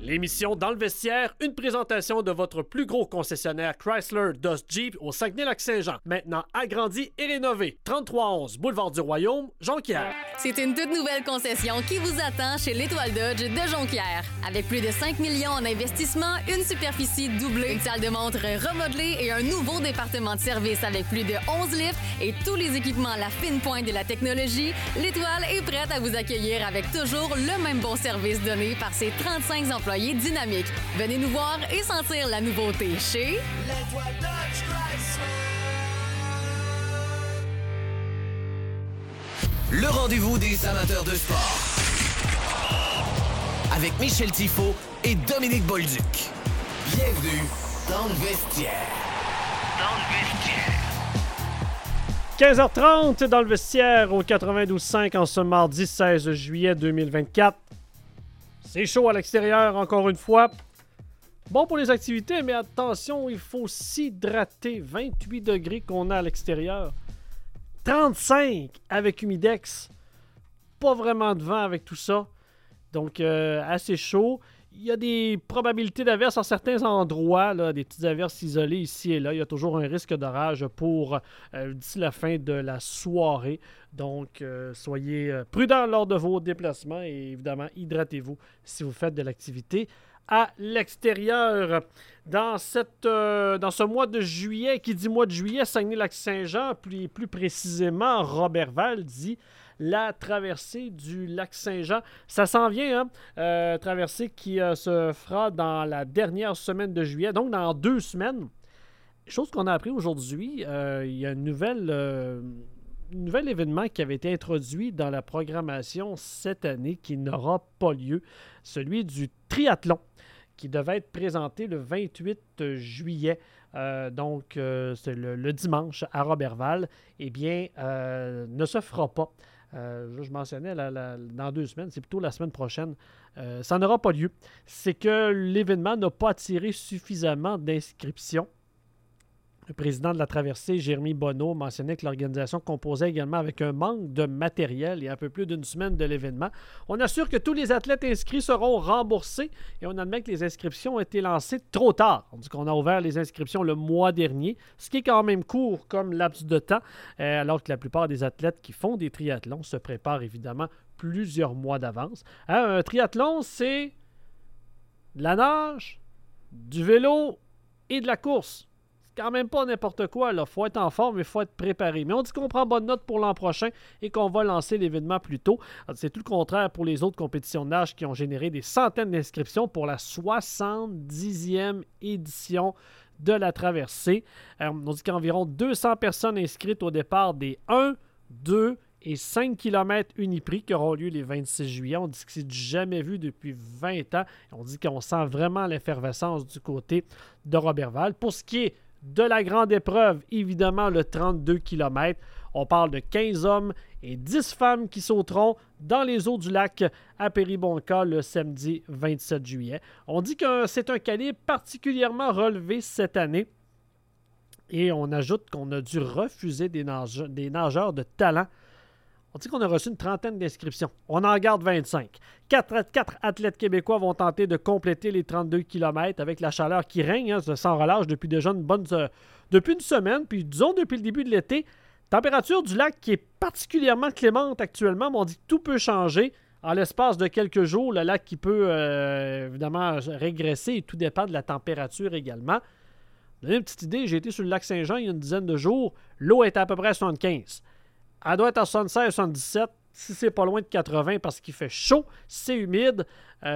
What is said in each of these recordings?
L'émission Dans le vestiaire, une présentation de votre plus gros concessionnaire Chrysler, Dodge, Jeep au Saguenay-Lac-Saint-Jean. Maintenant agrandi et rénové. 3311 Boulevard du Royaume, Jonquière. C'est une toute nouvelle concession qui vous attend chez l'Étoile Dodge de Jonquière. Avec plus de 5 millions en investissement, une superficie doublée, une salle de montre remodelée et un nouveau département de service avec plus de 11 lifts et tous les équipements à la fine pointe de la technologie, l'Étoile est prête à vous accueillir avec toujours le même bon service donné par ses 35 employés dynamiques. Venez nous voir et sentir la nouveauté chez l'Étoile Dodge Chrysler. Le rendez-vous des amateurs de sport. Avec Michel Tifo et Dominique Bolduc. Bienvenue dans le vestiaire. 15h30 dans le vestiaire au 92.5 en ce mardi 16 juillet 2024. C'est chaud à l'extérieur encore une fois. Bon pour les activités, mais attention, il faut s'hydrater. 28 degrés qu'on a à l'extérieur. 35 avec Humidex. Pas vraiment de vent avec tout ça. Donc, assez chaud. Il y a des probabilités d'averses en certains endroits, là, des petites averses isolées ici et là. Il y a toujours un risque d'orage pour d'ici la fin de la soirée. Donc, soyez prudents lors de vos déplacements et évidemment, hydratez-vous si vous faites de l'activité à l'extérieur. Dans ce mois de juillet, qui dit mois de juillet, Saguenay-Lac-Saint-Jean, plus précisément, Roberval dit la traversée du lac Saint-Jean. Ça s'en vient, hein? Traversée qui se fera dans la dernière semaine de juillet, donc dans 2 semaines. Chose qu'on a appris aujourd'hui, il y a un nouvel événement qui avait été introduit dans la programmation cette année qui n'aura pas lieu, celui du triathlon, qui devait être présenté le 28 juillet. Donc, c'est le dimanche à Roberval. Eh bien, ne se fera pas. Je mentionnais dans 2 semaines, c'est plutôt la semaine prochaine. Ça n'aura pas lieu. C'est que l'événement n'a pas attiré suffisamment d'inscriptions. Le président de la traversée, Jérémy Bonneau, mentionnait que l'organisation composait également avec un manque de matériel et un peu plus d'une semaine de l'événement. On assure que tous les athlètes inscrits seront remboursés et on admet que les inscriptions ont été lancées trop tard. On dit qu'on a ouvert les inscriptions le mois dernier, ce qui est quand même court comme laps de temps, alors que la plupart des athlètes qui font des triathlons se préparent évidemment plusieurs mois d'avance. Un triathlon, c'est de la nage, du vélo et de la course. Quand même pas n'importe quoi, là. Faut être en forme, mais il faut être préparé. Mais on dit qu'on prend bonne note pour l'an prochain et qu'on va lancer l'événement plus tôt. C'est tout le contraire pour les autres compétitions de nage qui ont généré des centaines d'inscriptions pour la 70e édition de la traversée. On dit qu'environ 200 personnes inscrites au départ des 1, 2 et 5 km Uniprix qui auront lieu les 26 juillet. On dit que c'est du jamais vu depuis 20 ans. On dit qu'on sent vraiment l'effervescence du côté de Roberval. Pour ce qui est de la grande épreuve, évidemment, le 32 km. On parle de 15 hommes et 10 femmes qui sauteront dans les eaux du lac à Péribonka le samedi 27 juillet. On dit que c'est un calibre particulièrement relevé cette année. Et on ajoute qu'on a dû refuser des nageurs de talent. On dit qu'on a reçu une trentaine d'inscriptions. On en garde 25. 4 athlètes québécois vont tenter de compléter les 32 km avec la chaleur qui règne, sans relâche depuis déjà depuis une semaine, puis disons depuis le début de l'été. Température du lac qui est particulièrement clémente actuellement, mais on dit que tout peut changer. En l'espace de quelques jours, le lac qui peut évidemment régresser et tout dépend de la température également. Vous avez une petite idée, j'ai été sur le lac Saint-Jean il y a une dizaine de jours. L'eau était à peu près à 75. Elle doit être à 76, 77, si c'est pas loin de 80 parce qu'il fait chaud, c'est humide.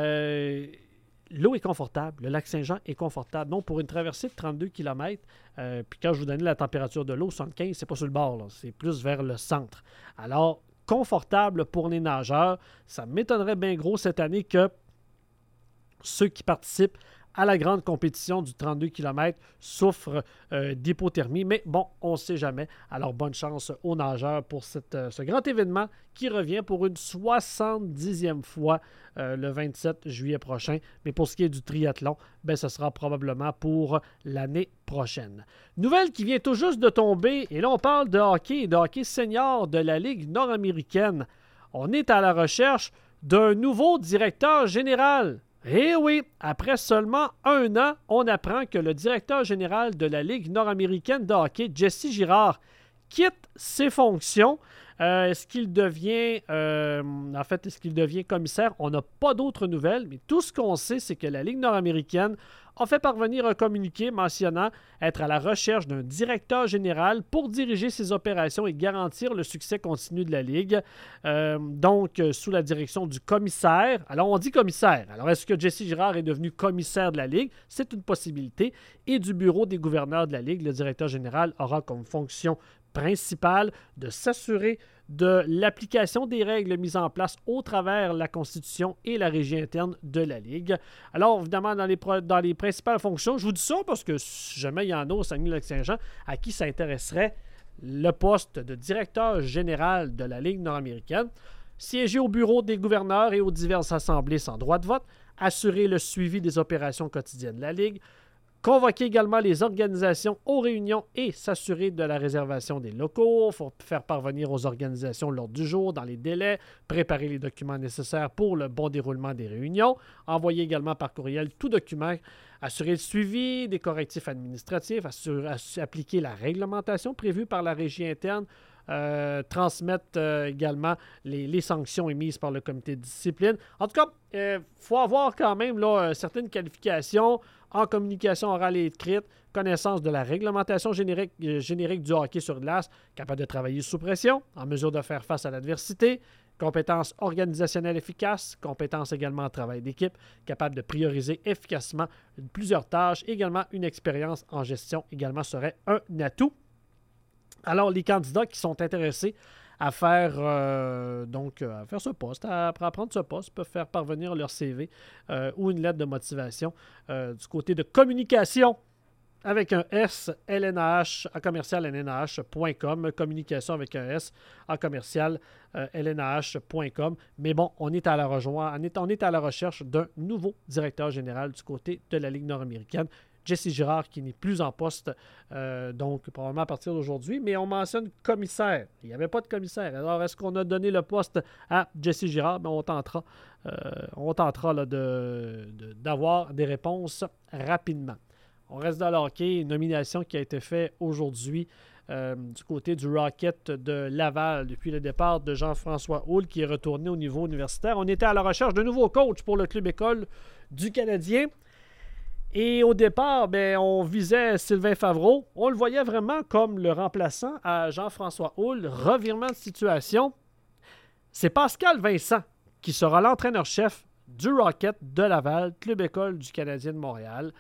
L'eau est confortable, le lac Saint-Jean est confortable. Donc, pour une traversée de 32 km, puis quand je vous donnais la température de l'eau, 75, c'est pas sur le bord, là, c'est plus vers le centre. Alors, confortable pour les nageurs. Ça m'étonnerait bien gros cette année que ceux qui participent à la grande compétition du 32 km souffrent d'hypothermie. Mais bon, on ne sait jamais. Alors, bonne chance aux nageurs pour ce grand événement qui revient pour une 70e fois le 27 juillet prochain. Mais pour ce qui est du triathlon, ce sera probablement pour l'année prochaine. Nouvelle qui vient tout juste de tomber, et là, on parle de hockey senior de la Ligue nord-américaine. On est à la recherche d'un nouveau directeur général. Et oui, après seulement 1 an, on apprend que le directeur général de la Ligue nord-américaine de hockey, Jesse Girard, quitte ses fonctions. Est-ce qu'il devient commissaire? On n'a pas d'autres nouvelles, mais tout ce qu'on sait, c'est que la Ligue nord-américaine a fait parvenir un communiqué mentionnant être à la recherche d'un directeur général pour diriger ses opérations et garantir le succès continu de la Ligue. Sous la direction du commissaire. Alors, on dit commissaire. Alors, est-ce que Jesse Girard est devenu commissaire de la Ligue? C'est une possibilité. Et du bureau des gouverneurs de la Ligue, le directeur général aura comme fonction principale de s'assurer de l'application des règles mises en place au travers la Constitution et la régie interne de la Ligue. Alors, évidemment, dans les principales fonctions, je vous dis ça parce que si jamais il y en a au Saguenay-Lac-Saint-Jean à qui ça intéresserait le poste de directeur général de la Ligue nord-américaine, siéger au bureau des gouverneurs et aux diverses assemblées sans droit de vote, assurer le suivi des opérations quotidiennes de la Ligue, convoquer également les organisations aux réunions et s'assurer de la réservation des locaux. Il faut faire parvenir aux organisations l'ordre du jour dans les délais, préparer les documents nécessaires pour le bon déroulement des réunions, envoyer également par courriel tout document, assurer le suivi des correctifs administratifs, appliquer la réglementation prévue par la régie interne, transmettre également les sanctions émises par le comité de discipline. En tout cas, il faut avoir quand même certaines qualifications en communication orale et écrite, connaissance de la réglementation générique du hockey sur glace, capable de travailler sous pression, en mesure de faire face à l'adversité, compétences organisationnelles efficaces, compétences également en travail d'équipe, capable de prioriser efficacement plusieurs tâches, également une expérience en gestion également serait un atout. Alors, les candidats qui sont intéressés à faire ce poste, à prendre ce poste, peuvent faire parvenir leur CV ou une lettre de motivation du côté de communication avec un S, LNAH, à commercial LNAH.com, communication avec un S, à commercial LNAH.com. Mais bon, on est à la recherche d'un nouveau directeur général du côté de la Ligue nord-américaine. Jesse Girard qui n'est plus en poste, probablement à partir d'aujourd'hui, mais on mentionne commissaire. Il n'y avait pas de commissaire. Alors, est-ce qu'on a donné le poste à Jesse Girard? Bien, on tentera d'avoir des réponses rapidement. On reste dans le hockey, une nomination qui a été faite aujourd'hui du côté du Rocket de Laval depuis le départ de Jean-François Houle qui est retourné au niveau universitaire. On était à la recherche d'un nouveau coach pour le club école du Canadien. Et au départ, on visait Sylvain Favreau. On le voyait vraiment comme le remplaçant à Jean-François Houle. Revirement de situation. C'est Pascal Vincent qui sera l'entraîneur-chef du Rocket de Laval, club école du Canadien de Montréal.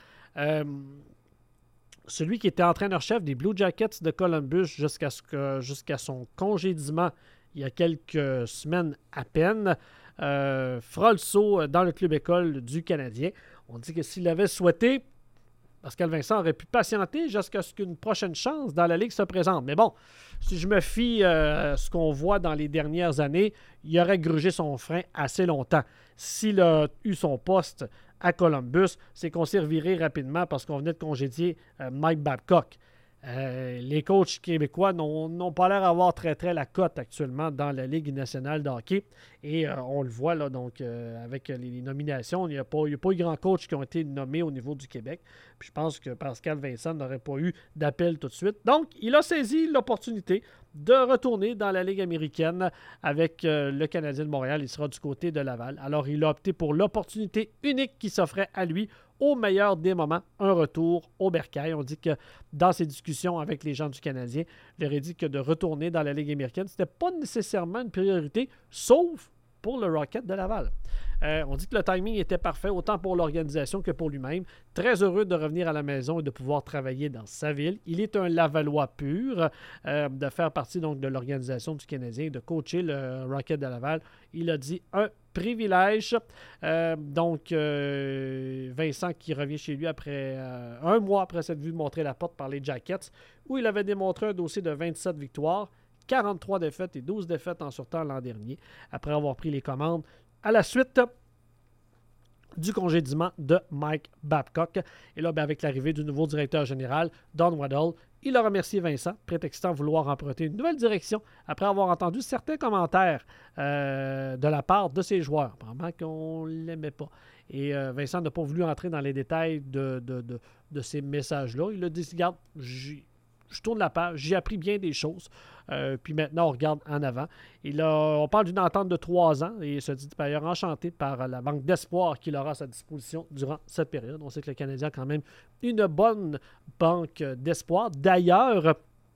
Celui qui était entraîneur-chef des Blue Jackets de Columbus jusqu'à son congédiement il y a quelques semaines à peine, fera le saut dans le club école du Canadien. On dit que s'il avait souhaité, Pascal Vincent aurait pu patienter jusqu'à ce qu'une prochaine chance dans la Ligue se présente. Mais bon, si je me fie à ce qu'on voit dans les dernières années, il aurait grugé son frein assez longtemps. S'il a eu son poste à Columbus, c'est qu'on s'y revirait rapidement parce qu'on venait de congédier Mike Babcock. Les coachs québécois n'ont pas l'air d'avoir très la cote actuellement dans la Ligue nationale de hockey. Et on le voit là, avec les nominations, il n'y a pas eu grand coach qui ont été nommés au niveau du Québec. Puis je pense que Pascal Vincent n'aurait pas eu d'appel tout de suite. Donc, il a saisi l'opportunité de retourner dans la Ligue américaine avec le Canadien de Montréal. Il sera du côté de Laval. Alors, il a opté pour l'opportunité unique qui s'offrait à lui au meilleur des moments, un retour au bercail. On dit que dans ses discussions avec les gens du Canadien, il aurait dit que de retourner dans la Ligue américaine, ce n'était pas nécessairement une priorité, sauf pour le Rocket de Laval. On dit que le timing était parfait, autant pour l'organisation que pour lui-même. Très heureux de revenir à la maison et de pouvoir travailler dans sa ville. Il est un Lavallois pur, de faire partie donc de l'organisation du Canadien et de coacher le Rocket de Laval. Il a dit un privilège. Vincent qui revient chez lui après un mois après s'être vu montrer la porte par les Jackets, où il avait démontré un dossier de 27 victoires, 43 défaites et 12 défaites en sortant l'an dernier, après avoir pris les commandes à la suite du congédiement de Mike Babcock. Et là, avec l'arrivée du nouveau directeur général, Don Waddell, Il a remercié Vincent, prétextant vouloir emprunter une nouvelle direction après avoir entendu certains commentaires de la part de ses joueurs. Apparemment qu'on ne l'aimait pas. Et Vincent n'a pas voulu entrer dans les détails de ces messages-là. Il a dit, regarde, je tourne la page, j'ai appris bien des choses. Puis maintenant, on regarde en avant. On parle d'une entente de 3 ans et il se dit d'ailleurs enchanté par la banque d'espoir qu'il aura à sa disposition durant cette période. On sait que le Canadien a quand même une bonne banque d'espoir. D'ailleurs,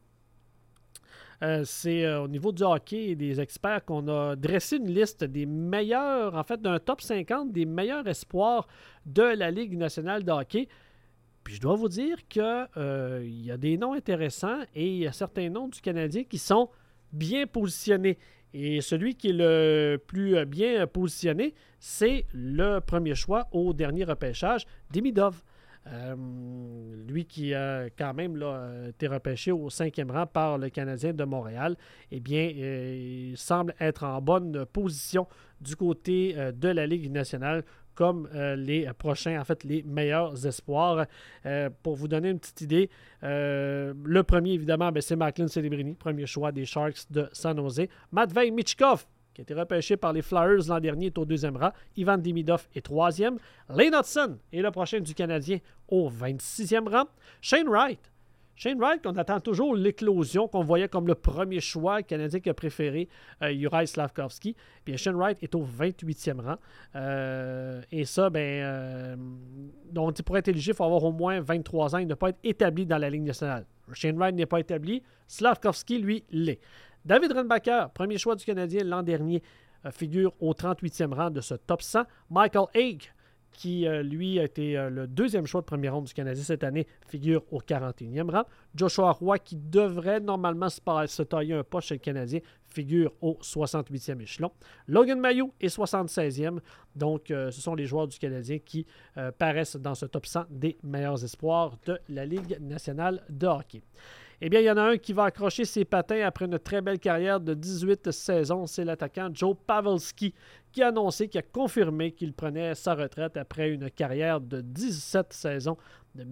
c'est au niveau du hockey et des experts qu'on a dressé une liste des meilleurs, en fait, d'un top 50 des meilleurs espoirs de la Ligue nationale de hockey. Puis je dois vous dire qu'il y a des noms intéressants et il y a certains noms du Canadien qui sont bien positionnés. Et celui qui est le plus bien positionné, c'est le premier choix au dernier repêchage, Demidov. Lui qui a quand même été repêché au 5e rang par le Canadien de Montréal, eh bien, il semble être en bonne position du côté de la Ligue nationale comme les prochains, en fait, les meilleurs espoirs. Pour vous donner une petite idée, le premier, évidemment, c'est Macklin Celebrini, premier choix des Sharks de San Jose. Matvei Michkov, qui a été repêché par les Flyers l'an dernier, est au 2e rang. Ivan Demidov est 3e. Lane Hudson est le prochain du Canadien au 26e rang. Shane Wright, on attend toujours l'éclosion qu'on voyait comme le premier choix, le Canadien qui a préféré Juraj Slafkovský. Puis Shane Wright est au 28e rang. Et ça, donc pour être éligible, il faut avoir au moins 23 ans et ne pas être établi dans la Ligue nationale. Shane Wright n'est pas établi. Slafkovský, lui, l'est. David Rennbacher, premier choix du Canadien l'an dernier, figure au 38e rang de ce top 100. Michael Hake, qui, lui, a été le 2e choix de première ronde du Canadien cette année, figure au 41e rang. Joshua Roy, qui devrait normalement se tailler un poste chez le Canadien, figure au 68e échelon. Logan Mailloux est 76e. Donc, ce sont les joueurs du Canadien qui paraissent dans ce top 100 des meilleurs espoirs de la Ligue nationale de hockey. Eh bien, il y en a un qui va accrocher ses patins après une très belle carrière de 18 saisons. C'est l'attaquant Joe Pavelski qui a annoncé, qui a confirmé qu'il prenait sa retraite après une carrière de 17 saisons de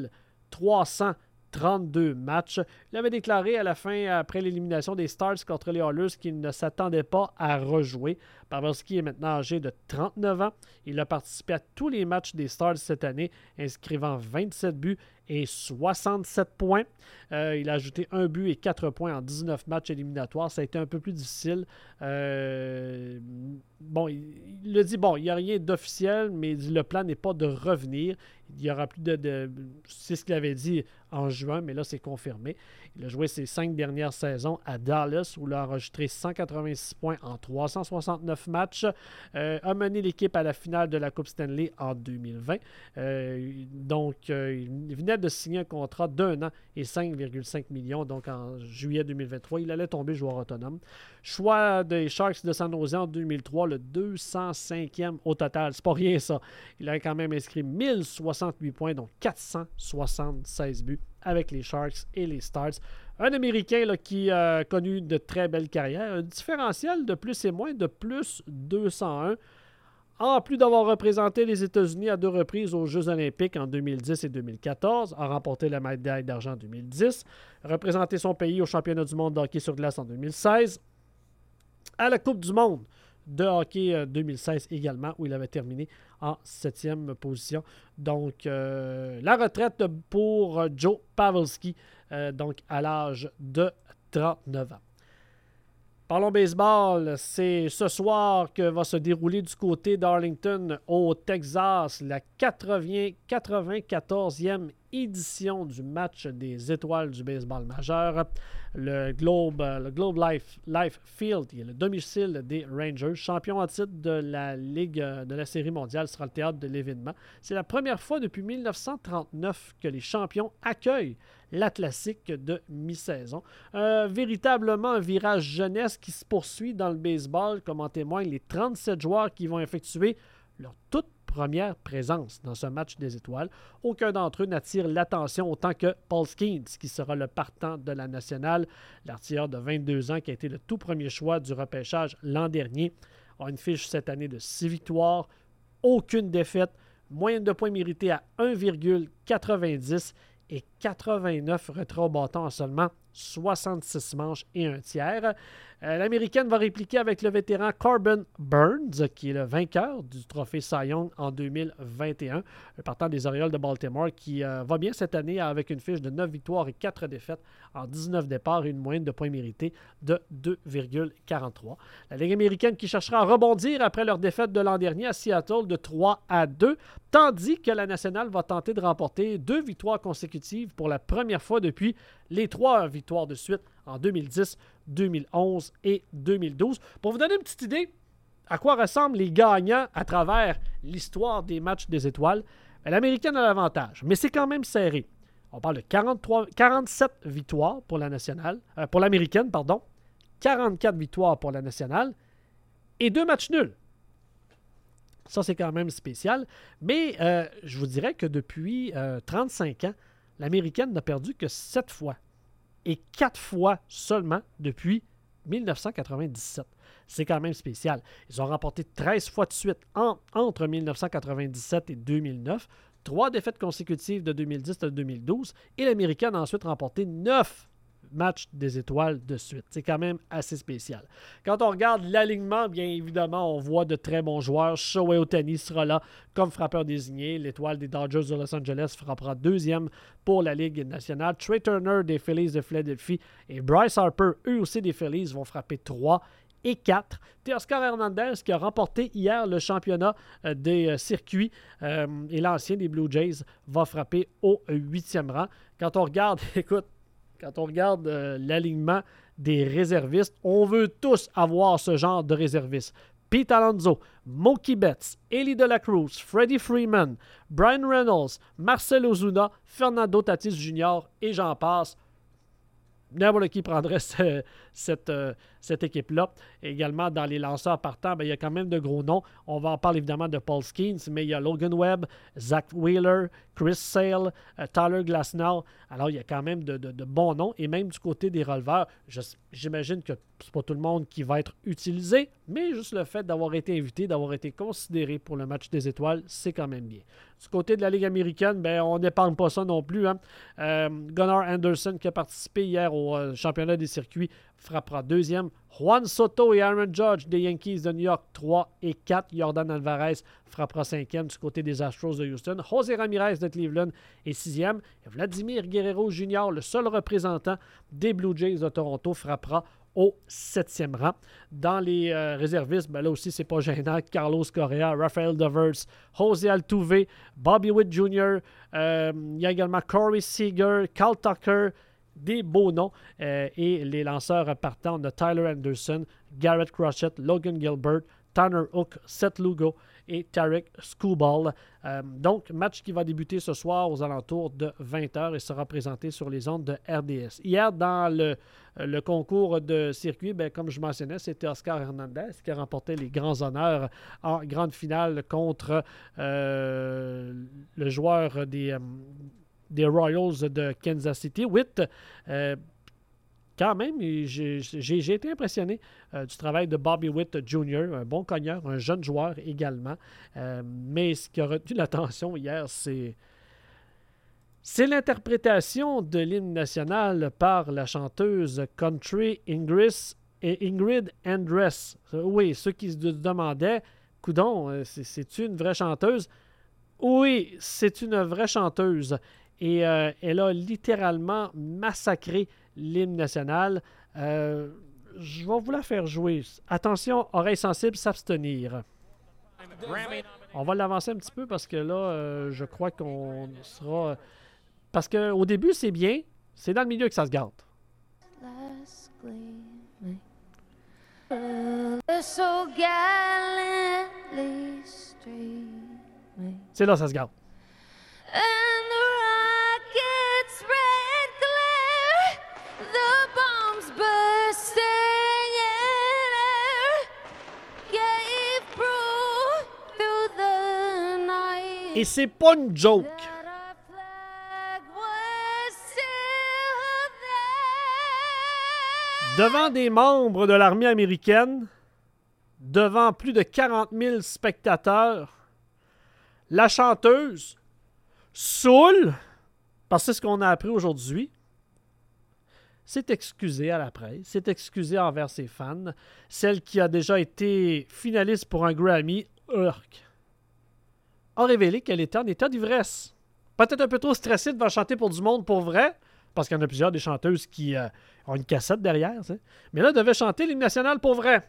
1332 matchs. Il avait déclaré à la fin, après l'élimination des Stars contre les Oilers, qu'il ne s'attendait pas à rejouer. Pavelski est maintenant âgé de 39 ans. Il a participé à tous les matchs des Stars cette année, inscrivant 27 buts et 67 points. Il a ajouté 1 but et 4 points en 19 matchs éliminatoires. Ça a été un peu plus difficile. Il a dit, il n'y a rien d'officiel, mais le plan n'est pas de revenir. Il y aura plus c'est ce qu'il avait dit en juin, mais là, c'est confirmé. Il a joué ses 5 dernières saisons à Dallas, où il a enregistré 186 points en 369 matchs. A mené l'équipe à la finale de la Coupe Stanley en 2020. Il venait de signer un contrat d'1 an et 5,5 millions, donc en juillet 2023. Il allait tomber joueur autonome. Choix des Sharks de San Jose en 2003, le 205e au total. C'est pas rien, ça. Il a quand même inscrit 1068 points, donc 476 buts avec les Sharks et les Stars. Un Américain qui a connu de très belles carrières. Un différentiel de plus et moins de plus 201. En plus d'avoir représenté les États-Unis à 2 reprises aux Jeux olympiques en 2010 et 2014, a remporté la médaille d'argent en 2010, représenté son pays au championnat du monde de hockey sur glace en 2016, à la Coupe du monde de hockey 2016 également, où il avait terminé en 7e position. Donc, la retraite pour Joe Pavelski, donc à l'âge de 39 ans. Parlons baseball, c'est ce soir que va se dérouler du côté d'Arlington, au Texas, la 94e édition du match des étoiles du baseball majeur. Le Globe Life Field, qui est le domicile des Rangers, champion en titre de la Ligue de la Série mondiale, sera le théâtre de l'événement. C'est la première fois depuis 1939 que les champions accueillent la classique de mi-saison. Véritablement un virage jeunesse qui se poursuit dans le baseball, comme en témoignent les 37 joueurs qui vont effectuer leur toute première présence dans ce match des étoiles. Aucun d'entre eux n'attire l'attention autant que Paul Skeens, qui sera le partant de la nationale. L'artilleur de 22 ans qui a été le tout premier choix du repêchage l'an dernier a une fiche cette année de 6 victoires, aucune défaite, moyenne de points mérités à 1,90, et 89 retraits au bâton en seulement 66 manches et un tiers. L'Américaine va répliquer avec le vétéran Corbin Burns, qui est le vainqueur du trophée Cy Young en 2021, partant des Orioles de Baltimore, qui va bien cette année avec une fiche de 9 victoires et 4 défaites en 19 départs et une moyenne de points mérités de 2,43. La Ligue américaine qui cherchera à rebondir après leur défaite de l'an dernier à Seattle de 3-2, tandis que la nationale va tenter de remporter 2 victoires consécutives pour la première fois depuis les 3 victoires de suite en 2010, 2011 et 2012. Pour vous donner une petite idée à quoi ressemblent les gagnants à travers l'histoire des matchs des étoiles, l'Américaine a l'avantage, mais c'est quand même serré. On parle de 47 victoires pour la nationale, pour l'Américaine, 44 victoires pour la nationale et 2 matchs nuls. Ça, c'est quand même spécial. Mais je vous dirais que depuis 35 ans, l'Américaine n'a perdu que 7 fois. Et 4 fois seulement depuis 1997. C'est quand même spécial. Ils ont remporté 13 fois de suite entre 1997 et 2009, 3 défaites consécutives de 2010 à 2012, et l'Américaine a ensuite remporté 9 matchs des étoiles de suite. C'est quand même assez spécial. Quand on regarde l'alignement, bien évidemment, on voit de très bons joueurs. Shohei Ohtani sera là comme frappeur désigné. L'étoile des Dodgers de Los Angeles frappera 2e pour la Ligue nationale. Trey Turner des Phillies de Philadelphie et Bryce Harper, eux aussi des Phillies, vont frapper 3 et 4. Teoscar Hernandez qui a remporté hier le championnat des circuits et l'ancien des Blue Jays va frapper au 8e rang. Quand on regarde, quand on regarde l'alignement des réservistes, on veut tous avoir ce genre de réservistes. Pete Alonso, Mookie Betts, Elly De La Cruz, Freddie Freeman, Brian Reynolds, Marcell Ozuna, Fernando Tatis Jr. et j'en passe. N'importe qui prendrait cette équipe-là. Également, dans les lanceurs partants, il y a quand même de gros noms. On va en parler évidemment de Paul Skeens, mais il y a Logan Webb, Zach Wheeler, Chris Sale, Tyler Glasnow. Alors, il y a quand même de bons noms. Et même du côté des releveurs, j'imagine que c'est pas tout le monde qui va être utilisé, mais juste le fait d'avoir été invité, d'avoir été considéré pour le match des étoiles, c'est quand même bien. Du côté de la Ligue américaine, on n'épargne pas ça non plus. Gunnar Anderson, qui a participé hier au championnat des circuits, frappera 2e. Juan Soto et Aaron Judge des Yankees de New York, 3 et 4. Jordan Alvarez frappera 5e du côté des Astros de Houston. José Ramirez de Cleveland est 6e. Et Vladimir Guerrero Jr., le seul représentant des Blue Jays de Toronto, frappera au 7e rang. Dans les réservistes, là aussi, c'est pas gênant. Carlos Correa, Rafael Devers, José Altuve, Bobby Witt Jr., il y a également Corey Seager, Cal Tucker, des beaux noms. Et les lanceurs partants, on a Tyler Anderson, Garrett Crochet, Logan Gilbert, Tanner Hook, Seth Lugo et Tarek Skubal. Donc, match qui va débuter ce soir aux alentours de 20h et sera présenté sur les ondes de RDS. Hier, dans le concours de circuit, comme je mentionnais, c'était Oscar Hernandez qui a remporté les grands honneurs en grande finale contre le joueur des Royals de Kansas City. Witt, quand même, j'ai été impressionné du travail de Bobby Witt Jr., un bon cogneur, un jeune joueur également. Mais ce qui a retenu l'attention hier, c'est l'interprétation de l'hymne national par la chanteuse country Ingrid Andress. Oui, ceux qui se demandaient, coudon, c'est-tu une vraie chanteuse? Oui, c'est une vraie chanteuse. Et elle a littéralement massacré l'hymne national. Je vais vous la faire jouer. Attention, oreilles sensibles, s'abstenir. On va l'avancer un petit peu parce que là, je crois qu'on sera... Parce qu'au début, c'est bien. C'est dans le milieu que ça se gâte. C'est là que ça se gâte. And the rocket's red glare, the bombs bursting in air, gave proof through the night. Et c'est pas une joke. That our flag was still there. Devant des membres de l'armée américaine, devant plus de 40 000 spectateurs, la chanteuse, saoule, Parce que c'est ce qu'on a appris aujourd'hui. S'est excusé à la presse, s'est excusé envers ses fans. Celle qui a déjà été finaliste pour un Grammy, a révélé qu'elle était en état d'ivresse. Peut-être un peu trop stressée devant chanter pour du monde pour vrai, parce qu'il y en a plusieurs des chanteuses qui ont une cassette derrière. T'sais. Mais là, elle devait chanter l'hymne national pour vrai.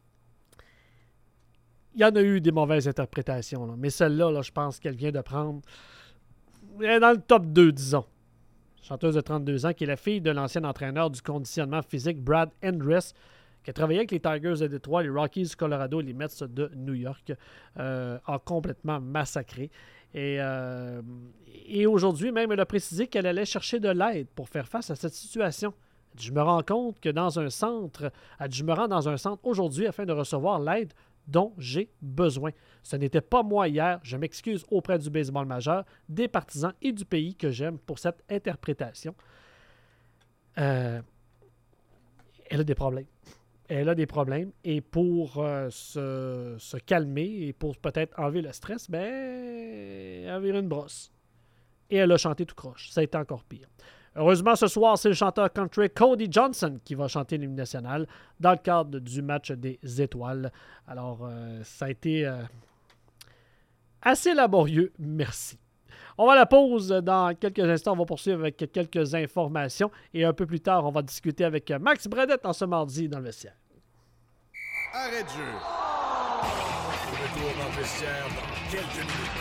Il y en a eu des mauvaises interprétations, là. Mais celle-là, là, je pense qu'elle vient de prendre... Elle est dans le top 2, disons. Chanteuse de 32 ans, qui est la fille de l'ancien entraîneur du conditionnement physique Brad Andress, qui a travaillé avec les Tigers de Détroit, les Rockies du Colorado et les Mets de New York, a complètement massacré. Et aujourd'hui, même, elle a précisé qu'elle allait chercher de l'aide pour faire face à cette situation. Elle dit, je me rends compte que dans un centre, je me rends dans un centre aujourd'hui afin de recevoir l'aide dont j'ai besoin. Ce n'était pas moi hier. Je m'excuse auprès du baseball majeur, des partisans et du pays que j'aime pour cette interprétation. Elle a des problèmes. Elle a des problèmes. Et pour se calmer et pour peut-être enlever le stress, ben, elle a viré une brosse. Et elle a chanté tout croche. Ça a été encore pire. Heureusement, ce soir, c'est le chanteur country Cody Johnson qui va chanter l'hymne national dans le cadre du match des étoiles. Alors, ça a été assez laborieux. Merci. On va à la pause dans quelques instants. On va poursuivre avec quelques informations. Et un peu plus tard, on va discuter avec Max Bradette en ce mardi dans le vestiaire. Arrêt de jeu. Retour dans le vestiaire dans quelques minutes.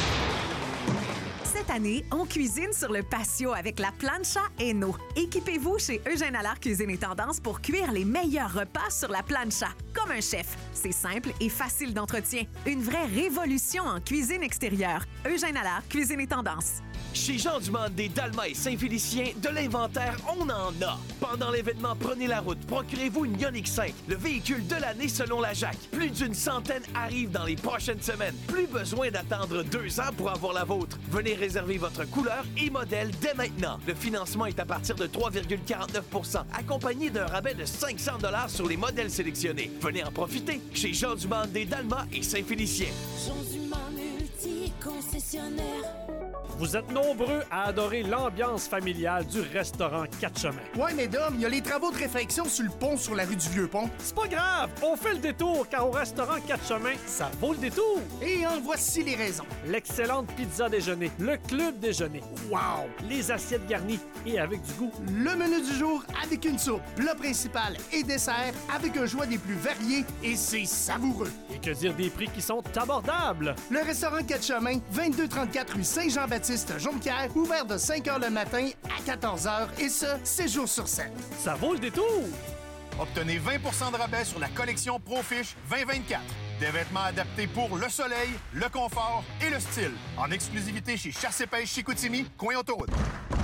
Cette année, on cuisine sur le patio avec la plancha Eno. Équipez-vous chez Eugène Allard Cuisine et Tendance pour cuire les meilleurs repas sur la plancha, comme un chef. C'est simple et facile d'entretien. Une vraie révolution en cuisine extérieure. Eugène Allard Cuisine et Tendance. Chez Jean Dumande des Dalma et Saint-Félicien, de l'inventaire, on en a. Pendant l'événement Prenez la route, procurez-vous une Ioniq 5, le véhicule de l'année selon la JAC. Plus d'une centaine arrivent dans les prochaines semaines. Plus besoin d'attendre 2 ans pour avoir la vôtre. Venez réserver votre couleur et modèle dès maintenant. Le financement est à partir de 3,49 %, accompagné d'un rabais de 500 $ sur les modèles sélectionnés. Venez en profiter chez Jean Dumande des Dalma et Saint-Félicien. Jean Dumas multi-concessionnaire. Vous êtes nombreux à adorer l'ambiance familiale du restaurant 4 Chemins. Ouais, mais Dom, il y a les travaux de réfection sur le pont sur la rue du Vieux-Pont. C'est pas grave, on fait le détour car au restaurant 4 Chemins, ça vaut le détour. Et en voici les raisons. L'excellente pizza déjeuner, le club déjeuner, wow, les assiettes garnies et avec du goût. Le menu du jour avec une soupe, plat principal et dessert avec un choix des plus variés et c'est savoureux. Et que dire des prix qui sont abordables. Le restaurant 4 Chemins, 2234 rue Saint-Jean-Baptiste, Jonquière, ouvert de 5 h le matin à 14 h et ce, 7 jours sur 7. Ça vaut le détour. Obtenez 20 % de rabais sur la collection ProFish 2024. Des vêtements adaptés pour le soleil, le confort et le style. En exclusivité chez Chasse et Pêche Chicoutimi, coin autoroute.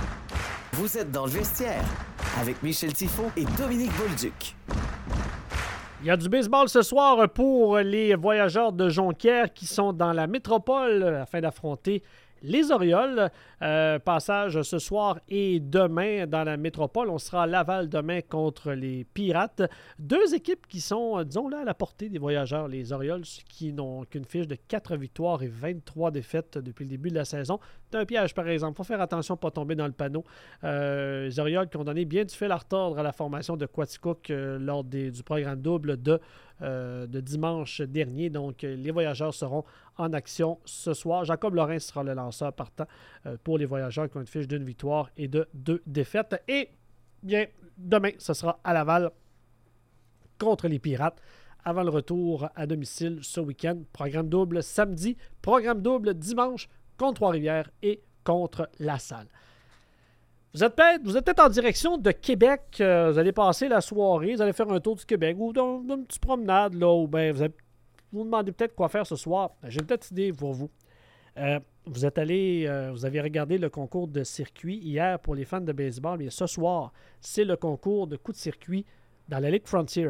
Vous êtes dans le vestiaire avec Michel Tifo et Dominique Bolduc. Il y a du baseball ce soir pour les voyageurs de Jonquière qui sont dans la métropole afin d'affronter les Orioles. Passage ce soir et demain dans la métropole. On sera à Laval demain contre les Pirates. 2 équipes qui sont, disons là, à la portée des voyageurs. Les Orioles qui n'ont qu'une fiche de 4 victoires et 23 défaites depuis le début de la saison. C'est un piège, par exemple. Il faut faire attention pour ne pas tomber dans le panneau. Les Orioles qui ont donné bien du fil à retordre à la formation de Quaticook lors du programme double de dimanche dernier. Donc, les voyageurs seront en action ce soir. Jacob Lorrain sera le lanceur partant pour les voyageurs qui ont une fiche d'une victoire et de 2 défaites. Et bien, demain, ce sera à Laval contre les Pirates avant le retour à domicile ce week-end. Programme double samedi, programme double dimanche contre Trois-Rivières et contre La Salle. Vous êtes peut-être en direction de Québec. Vous allez passer la soirée, vous allez faire un tour du Québec ou une petite promenade, là, ou bien vous vous demandez peut-être quoi faire ce soir. J'ai une petite idée pour vous. Vous avez regardé le concours de circuit hier pour les fans de baseball, mais ce soir, c'est le concours de coups de circuit dans la Ligue Frontier.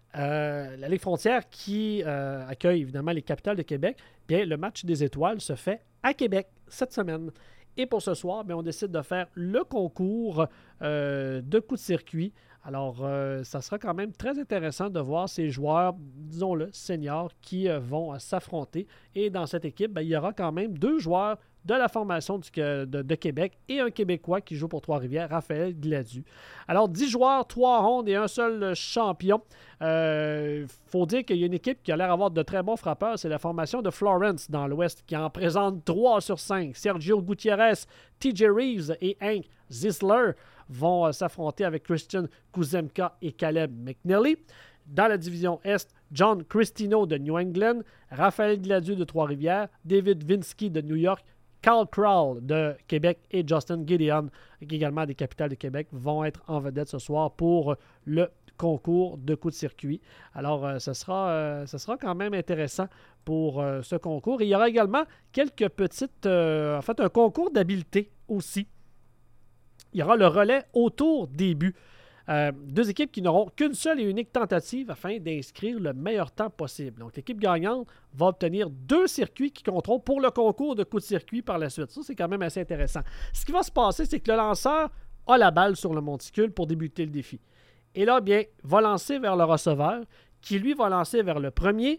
La Ligue Frontière qui accueille évidemment les capitales de Québec. Bien, le match des étoiles se fait à Québec cette semaine. Et pour ce soir, bien, on décide de faire le concours de coups de circuit. Alors, ça sera quand même très intéressant de voir ces joueurs, disons-le, seniors, qui vont s'affronter. Et dans cette équipe, bien, il y aura quand même 2 joueurs de la formation de Québec et un Québécois qui joue pour Trois-Rivières, Raphaël Gladu. Alors, 10 joueurs, 3 rondes et un seul champion. Faut dire qu'il y a une équipe qui a l'air d'avoir de très bons frappeurs. C'est la formation de Florence dans l'Ouest qui en présente 3 sur 5. Sergio Gutiérrez, TJ Reeves et Hank Zisler vont s'affronter avec Christian Kuzemka et Caleb McNally. Dans la division Est, John Cristino de New England, Raphaël Gladu de Trois-Rivières, David Vinsky de New York, Carl Krall de Québec et Justin Gideon, également des Capitales de Québec, vont être en vedette ce soir pour le concours de coups de circuit. Alors, ce sera quand même intéressant pour ce concours. Et il y aura également quelques petites... en fait, un concours d'habileté aussi. Il y aura le relais autour des buts. 2 équipes qui n'auront qu'une seule et unique tentative afin d'inscrire le meilleur temps possible. Donc, l'équipe gagnante va obtenir 2 circuits qui compteront pour le concours de coups de circuit par la suite. Ça, c'est quand même assez intéressant. Ce qui va se passer, c'est que le lanceur a la balle sur le monticule pour débuter le défi. Et là, bien, va lancer vers le receveur, qui lui va lancer vers le premier,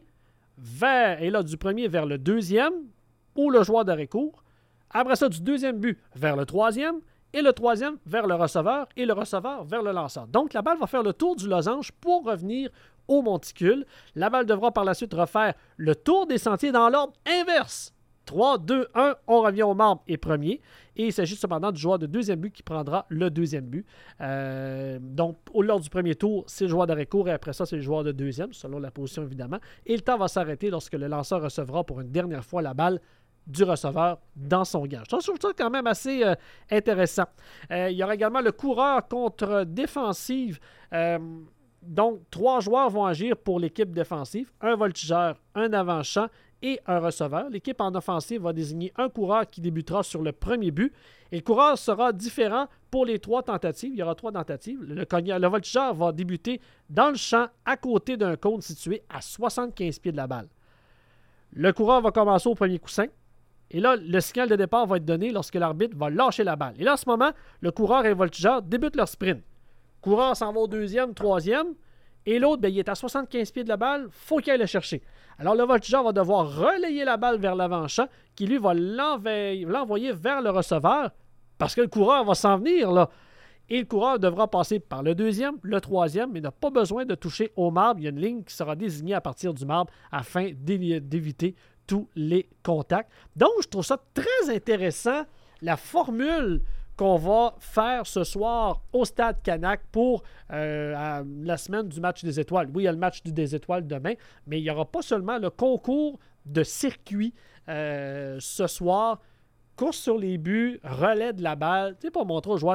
du premier vers le deuxième, ou le joueur d'arrêt-court. Après ça, du deuxième but vers le troisième, et le troisième vers le receveur, et le receveur vers le lanceur. Donc, la balle va faire le tour du losange pour revenir au monticule. La balle devra par la suite refaire le tour des sentiers dans l'ordre inverse. 3, 2, 1, on revient au marbre et premier. Et il s'agit cependant du joueur de deuxième but qui prendra le deuxième but. Donc, lors du premier tour, c'est le joueur d'arrêt court et après ça, c'est le joueur de deuxième, selon la position évidemment. Et le temps va s'arrêter lorsque le lanceur recevra pour une dernière fois la balle du receveur dans son gage. Je trouve ça quand même assez intéressant. Il y aura également le coureur contre défensive. Donc, 3 joueurs vont agir pour l'équipe défensive. Un voltigeur, un avant-champ et un receveur. L'équipe en offensive va désigner un coureur qui débutera sur le premier but. Et le coureur sera différent pour les 3 tentatives. Il y aura 3 tentatives. Le voltigeur va débuter dans le champ à côté d'un cône situé à 75 pieds de la balle. Le coureur va commencer au premier coussin. Et là, le signal de départ va être donné lorsque l'arbitre va lâcher la balle. Et là, en ce moment, le coureur et le voltigeur débutent leur sprint. Le coureur s'en va au deuxième, troisième. Et l'autre, bien, il est à 75 pieds de la balle. Il faut qu'il aille le chercher. Alors, le voltigeur va devoir relayer la balle vers l'avant-champ, qui lui va l'envoyer vers le receveur, parce que le coureur va s'en venir, là. Et le coureur devra passer par le deuxième, le troisième, mais n'a pas besoin de toucher au marbre. Il y a une ligne qui sera désignée à partir du marbre afin d'éviter tous les contacts. Donc, je trouve ça très intéressant, la formule qu'on va faire ce soir au Stade Canac pour la semaine du match des étoiles. Oui, il y a le match des étoiles demain, mais il n'y aura pas seulement le concours de circuit ce soir. Course sur les buts, relais de la balle. Tu sais, pour montrer aux joueurs,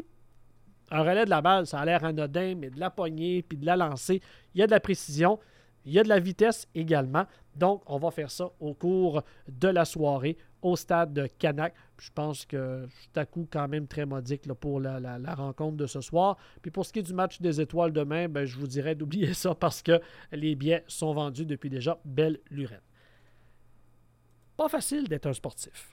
un relais de la balle, ça a l'air anodin, mais de la poignée puis de la lancer, il y a de la précision. Il y a de la vitesse également. Donc, on va faire ça au cours de la soirée au stade de Canac. Je pense que c'est à coup quand même très modique là, pour la rencontre de ce soir. Puis pour ce qui est du match des étoiles demain, ben, je vous dirais d'oublier ça parce que les billets sont vendus depuis déjà belle lurette. Pas facile d'être un sportif.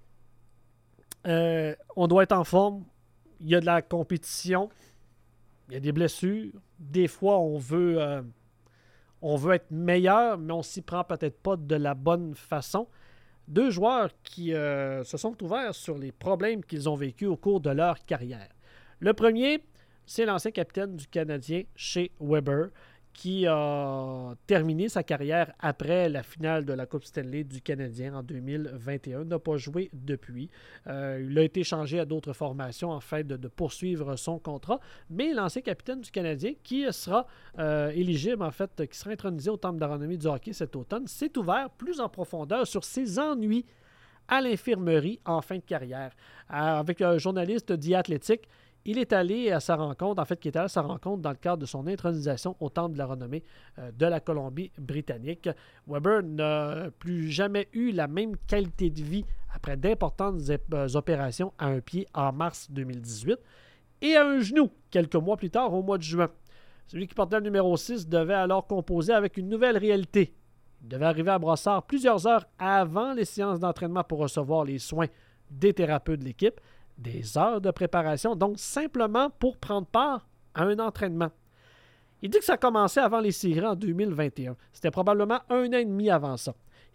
On doit être en forme. Il y a de la compétition. Il y a des blessures. Des fois, on veut être meilleur, mais on s'y prend peut-être pas de la bonne façon. 2 joueurs qui se sont ouverts sur les problèmes qu'ils ont vécus au cours de leur carrière. Le premier, c'est l'ancien capitaine du Canadien chez Weber, qui a terminé sa carrière après la finale de la Coupe Stanley du Canadien en 2021. Il n'a pas joué depuis. Il a été échangé à d'autres formations afin de poursuivre son contrat. Mais l'ancien capitaine du Canadien, qui sera éligible, en fait, qui sera intronisé au Temple de la renommée du hockey cet automne, s'est ouvert plus en profondeur sur ses ennuis à l'infirmerie en fin de carrière. Avec un journaliste d'I Athletic, il est allé à sa rencontre, qui est allé à sa rencontre dans le cadre de son intronisation au Temple de la renommée de la Colombie-Britannique. Weber n'a plus jamais eu la même qualité de vie après d'importantes opérations à un pied en mars 2018 et à un genou quelques mois plus tard au mois de juin. Celui qui portait le numéro 6 devait alors composer avec une nouvelle réalité. Il devait arriver à Brossard plusieurs heures avant les séances d'entraînement pour recevoir les soins des thérapeutes de l'équipe. Des heures de préparation, donc simplement pour prendre part à un entraînement. Il dit que ça a commencé avant les séries en 2021. C'était probablement 1 an et demi avant ça.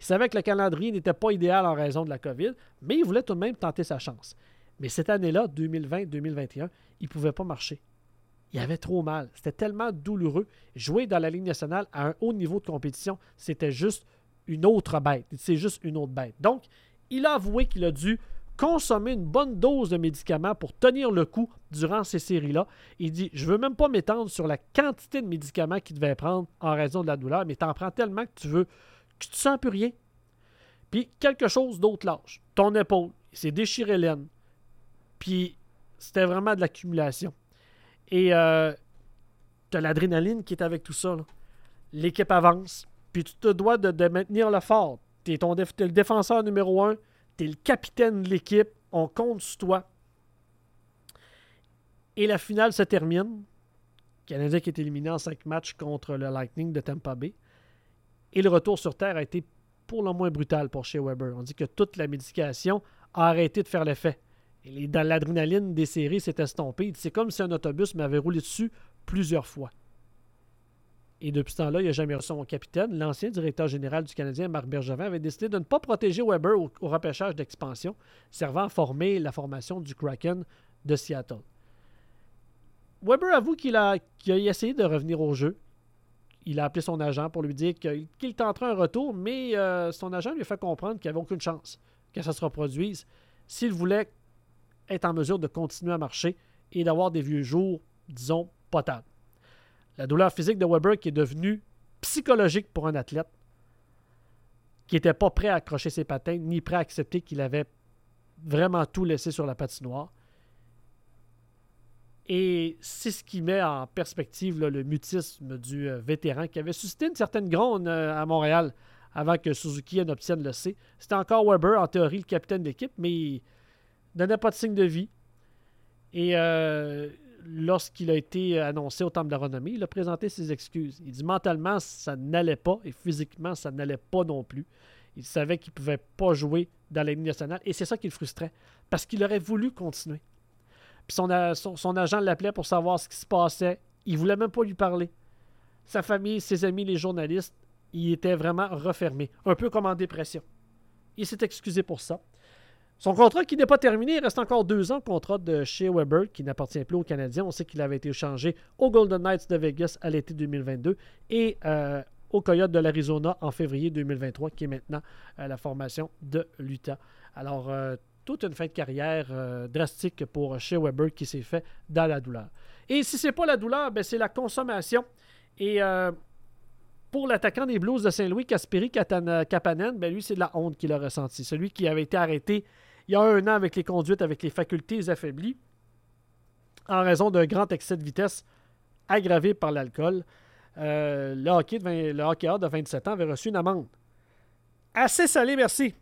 Il savait que le calendrier n'était pas idéal en raison de la COVID, mais il voulait tout de même tenter sa chance. Mais cette année-là, 2020-2021, il ne pouvait pas marcher. Il avait trop mal. C'était tellement douloureux. Jouer dans la Ligue nationale à un haut niveau de compétition, c'était juste une autre bête. C'est juste une autre bête. Donc, il a avoué qu'il a dû consommer une bonne dose de médicaments pour tenir le coup durant ces séries-là. Il dit, je ne veux même pas m'étendre sur la quantité de médicaments qu'il devait prendre en raison de la douleur, mais tu en prends tellement que tu ne sens plus rien. Puis, quelque chose d'autre lâche. Ton épaule, il s'est déchiré l'aine. Puis, c'était vraiment de l'accumulation. Et tu as l'adrénaline qui est avec tout ça. Là. L'équipe avance, puis tu te dois de maintenir le fort. Tu es le défenseur numéro 1, tu es le capitaine de l'équipe, on compte sur toi. Et la finale se termine. Le Canadien qui est éliminé en 5 matchs contre le Lightning de Tampa Bay. Et le retour sur Terre a été pour le moins brutal pour Shea Weber. On dit que toute la médication a arrêté de faire l'effet. Et dans l'adrénaline des séries s'est estompée. C'est comme si un autobus m'avait roulé dessus plusieurs fois. Et depuis ce temps-là, il n'a jamais reçu son capitaine. L'ancien directeur général du Canadien, Marc Bergevin, avait décidé de ne pas protéger Weber au repêchage d'expansion, servant à former la formation du Kraken de Seattle. Weber avoue qu'il a essayé de revenir au jeu. Il a appelé son agent pour lui dire qu'il tenterait un retour, mais son agent lui a fait comprendre qu'il n'y avait aucune chance que ça se reproduise s'il voulait être en mesure de continuer à marcher et d'avoir des vieux jours, disons, potables. La douleur physique de Weber qui est devenue psychologique pour un athlète qui n'était pas prêt à accrocher ses patins ni prêt à accepter qu'il avait vraiment tout laissé sur la patinoire. Et c'est ce qui met en perspective là, le mutisme du vétéran qui avait suscité une certaine gronde à Montréal avant que Suzuki n'obtienne le C. C'était encore Weber, en théorie, le capitaine d'équipe, mais il donnait pas de signe de vie. Et lorsqu'il a été annoncé au Temple de la Renommée, il a présenté ses excuses. Il dit mentalement, ça n'allait pas et physiquement, ça n'allait pas non plus. Il savait qu'il ne pouvait pas jouer dans la Ligue nationale et c'est ça qui le frustrait parce qu'il aurait voulu continuer. Puis son agent l'appelait pour savoir ce qui se passait. Il ne voulait même pas lui parler. Sa famille, ses amis, les journalistes, il était vraiment refermé, un peu comme en dépression. Il s'est excusé pour ça. Son contrat qui n'est pas terminé, il reste encore 2 ans, contrat de Shea Weber qui n'appartient plus aux Canadiens. On sait qu'il avait été échangé aux Golden Knights de Vegas à l'été 2022 et aux Coyotes de l'Arizona en février 2023, qui est maintenant la formation de l'Utah. Alors, toute une fin de carrière drastique pour Shea Weber qui s'est fait dans la douleur. Et si ce n'est pas la douleur, ben, c'est la consommation. Et pour l'attaquant des Blues de Saint-Louis, Kasperi Kapanen, ben, lui, c'est de la honte qu'il a ressenti. Celui qui avait été arrêté il y a 1 an avec les conduites avec les facultés affaiblies en raison d'un grand excès de vitesse aggravé par l'alcool. Le hockeyeur de 27 ans avait reçu une amende. Assez salée, merci.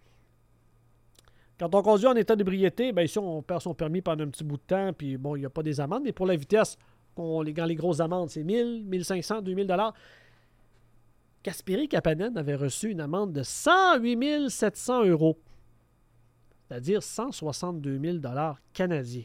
Quand on conduit en état d'ébriété, bien ici, on perd son permis pendant un petit bout de temps, puis bon, il n'y a pas des amendes, mais pour la vitesse, quand les grosses amendes, c'est 1000, 1500, 2000 $. Kasperi Kapanen avait reçu une amende de 108 700 €, c'est-à-dire 162 000 $ canadiens.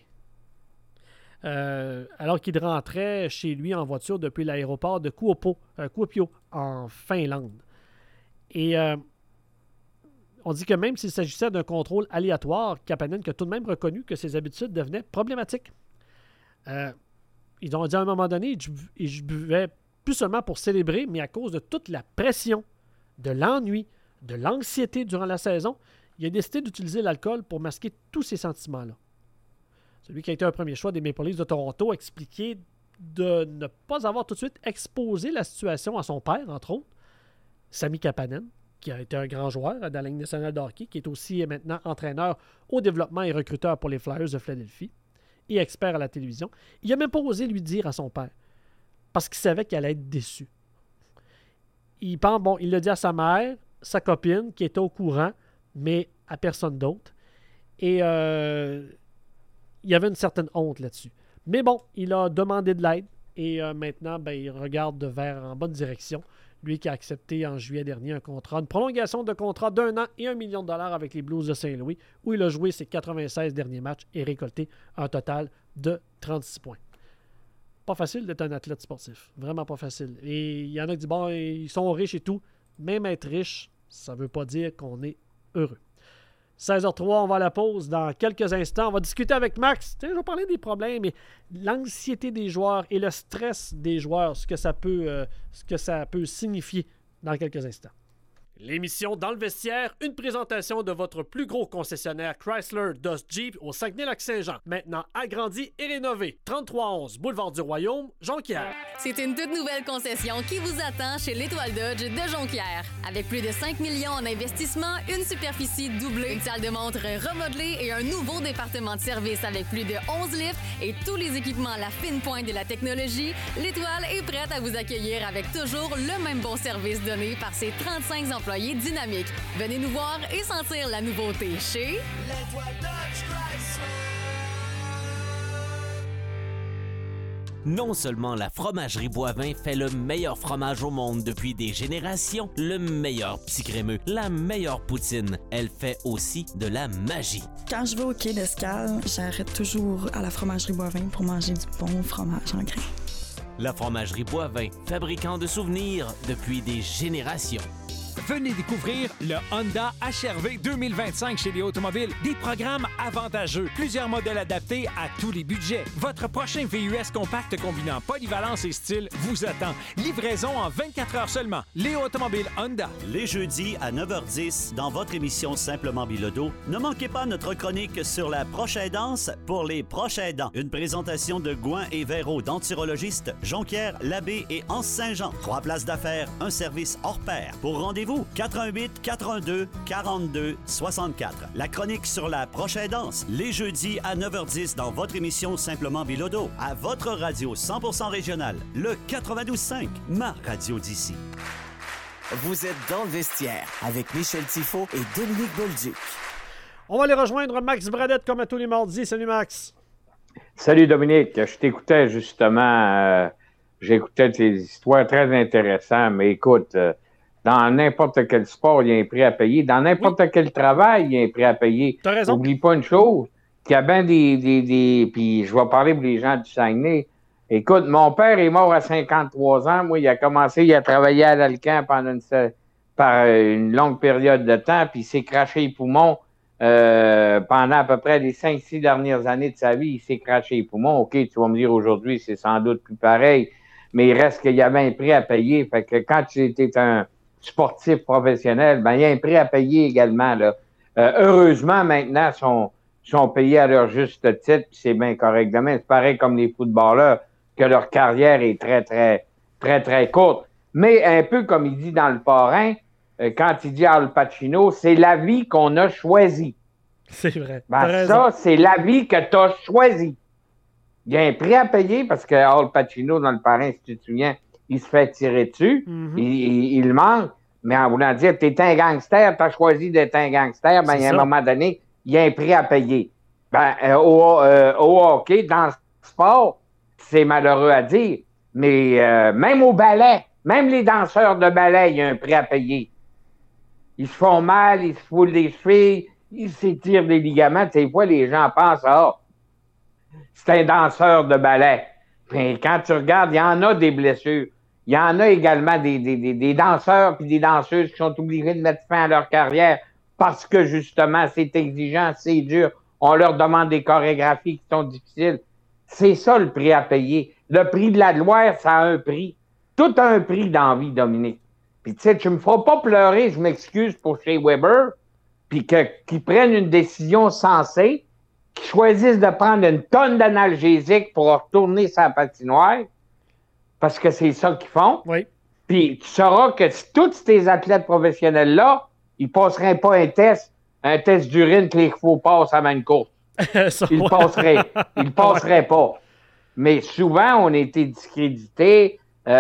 Alors qu'il rentrait chez lui en voiture depuis l'aéroport de Kuopio, en Finlande. Et on dit que même s'il s'agissait d'un contrôle aléatoire, Kapanen a tout de même reconnu que ses habitudes devenaient problématiques. Ils ont dit à un moment donné, je buvais plus seulement pour célébrer, mais à cause de toute la pression, de l'ennui, de l'anxiété durant la saison, il a décidé d'utiliser l'alcool pour masquer tous ces sentiments-là. Celui qui a été un premier choix des Maple Leafs de Toronto a expliqué de ne pas avoir tout de suite exposé la situation à son père, entre autres, Sami Kapanen, qui a été un grand joueur dans la Ligue nationale de hockey, qui est aussi maintenant entraîneur au développement et recruteur pour les Flyers de Philadelphie et expert à la télévision. Il n'a même pas osé lui dire à son père, parce qu'il savait qu'il allait être déçu. Il l'a dit à sa mère, sa copine, qui était au courant, mais à personne d'autre. Et il y avait une certaine honte là-dessus. Mais bon, il a demandé de l'aide et maintenant, il regarde en bonne direction. Lui qui a accepté en juillet dernier une prolongation de contrat d'1 an et $1 million avec les Blues de Saint-Louis, où il a joué ses 96 derniers matchs et récolté un total de 36 points. Pas facile d'être un athlète sportif. Vraiment pas facile. Et il y en a qui disent, bon, ils sont riches et tout. Même être riche, ça ne veut pas dire qu'on est heureux. 16h03, on va à la pause. Dans quelques instants, on va discuter avec Max. Je vais parler des problèmes et l'anxiété des joueurs et le stress des joueurs, ce que ça peut signifier dans quelques instants. L'émission Dans le vestiaire, une présentation de votre plus gros concessionnaire Chrysler Dodge Jeep au Saguenay-Lac-Saint-Jean. Maintenant agrandi et rénové. 3311 Boulevard du Royaume, Jonquière. C'est une toute nouvelle concession qui vous attend chez l'Étoile Dodge de Jonquière. Avec plus de 5 millions en investissement, une superficie doublée, une salle de montre remodelée et un nouveau département de service avec plus de 11 lifts et tous les équipements à la fine pointe de la technologie, l'Étoile est prête à vous accueillir avec toujours le même bon service donné par ses 35 employés dynamiques. Venez nous voir et sentir la nouveauté chez L'Étoile Dodge Chrysler. Non seulement la fromagerie Boivin fait le meilleur fromage au monde depuis des générations, le meilleur petit crémeux, la meilleure poutine, elle fait aussi de la magie. Quand je vais au quai d'Escale, j'arrête toujours à la fromagerie Boivin pour manger du bon fromage en grains. La fromagerie Boivin, fabricant de souvenirs depuis des générations. Venez découvrir le Honda HR-V 2025 chez les Automobiles. Des programmes avantageux, plusieurs modèles adaptés à tous les budgets. Votre prochain VUS compact combinant polyvalence et style vous attend. Livraison en 24 heures seulement. Les Automobiles Honda. Les jeudis à 9h10, dans votre émission Simplement Bilodeau, ne manquez pas notre chronique sur la proche aidance pour les proches aidants. Une présentation de Gouin et Véro, denturologistes, Jonquière, Labbé et Anse-Saint-Jean. 3 places d'affaires, un service hors pair. Pour rendez-vous, 88 412 42 64. La chronique sur la proche aidance, les jeudis à 9h10 dans votre émission Simplement Bilodeau, à votre radio 100% régionale, le 92.5, ma radio d'ici. Vous êtes dans le vestiaire avec Michel Tifo et Dominique Bolduc. On va aller rejoindre Max Bradette comme à tous les mardis. Salut Max. Salut Dominique. Je t'écoutais justement, j'écoutais tes histoires très intéressantes, mais écoute, dans n'importe quel sport, il y a un prix à payer. Dans n'importe quel travail, il y a un prix à payer. T'as raison. N'oublie pas une chose, qu'il y a bien des... Puis je vais parler pour les gens du Saguenay. Écoute, mon père est mort à 53 ans. Moi, il a travaillé à l'Alcan pendant une longue période de temps, puis il s'est craché les poumons pendant à peu près les 5-6 dernières années de sa vie. Il s'est craché les poumons. OK, tu vas me dire aujourd'hui, c'est sans doute plus pareil, mais il reste qu'il y avait un prix à payer. Fait que quand tu étais un sportif professionnel, ben il y a un prix à payer également, là. Heureusement, maintenant, sont payés à leur juste titre, puis c'est bien correct. Demain, c'est pareil comme les footballeurs, que leur carrière est très, très, très, très courte. Mais un peu comme il dit dans Le Parrain, quand il dit Al Pacino, c'est la vie qu'on a choisie. C'est vrai. Ben ça, c'est la vie que tu as choisie. Il y a un prix à payer parce que Al Pacino, dans Le Parrain, si tu te souviens, il se fait tirer dessus, il manque, mais en voulant dire, t'es un gangster, t'as choisi d'être un gangster, ben, il y a un moment donné, il y a un prix à payer. Ben, au hockey, dans le sport, c'est malheureux à dire, mais même au ballet, même les danseurs de ballet, il y a un prix à payer. Ils se font mal, ils se foulent les chevilles, ils s'étirent des ligaments. Des fois, les gens pensent, c'est un danseur de ballet. Puis quand tu regardes, il y en a des blessures. Il y en a également des danseurs puis des danseuses qui sont obligés de mettre fin à leur carrière parce que, justement, c'est exigeant, c'est dur. On leur demande des chorégraphies qui sont difficiles. C'est ça, le prix à payer. Le prix de la gloire, ça a un prix. Tout a un prix dans la vie, Dominique. Puis, tu sais, tu me feras pas pleurer, je m'excuse pour Shea Weber, puis qu'ils prennent une décision sensée, qu'ils choisissent de prendre une tonne d'analgésiques pour retourner sa patinoire, parce que c'est ça qu'ils font. Oui. Puis tu sauras que tous ces athlètes professionnels-là, ils passeraient pas un test d'urine que les chevaux passent avant une course. Ils le passeraient pas. Mais souvent, on a été discrédités.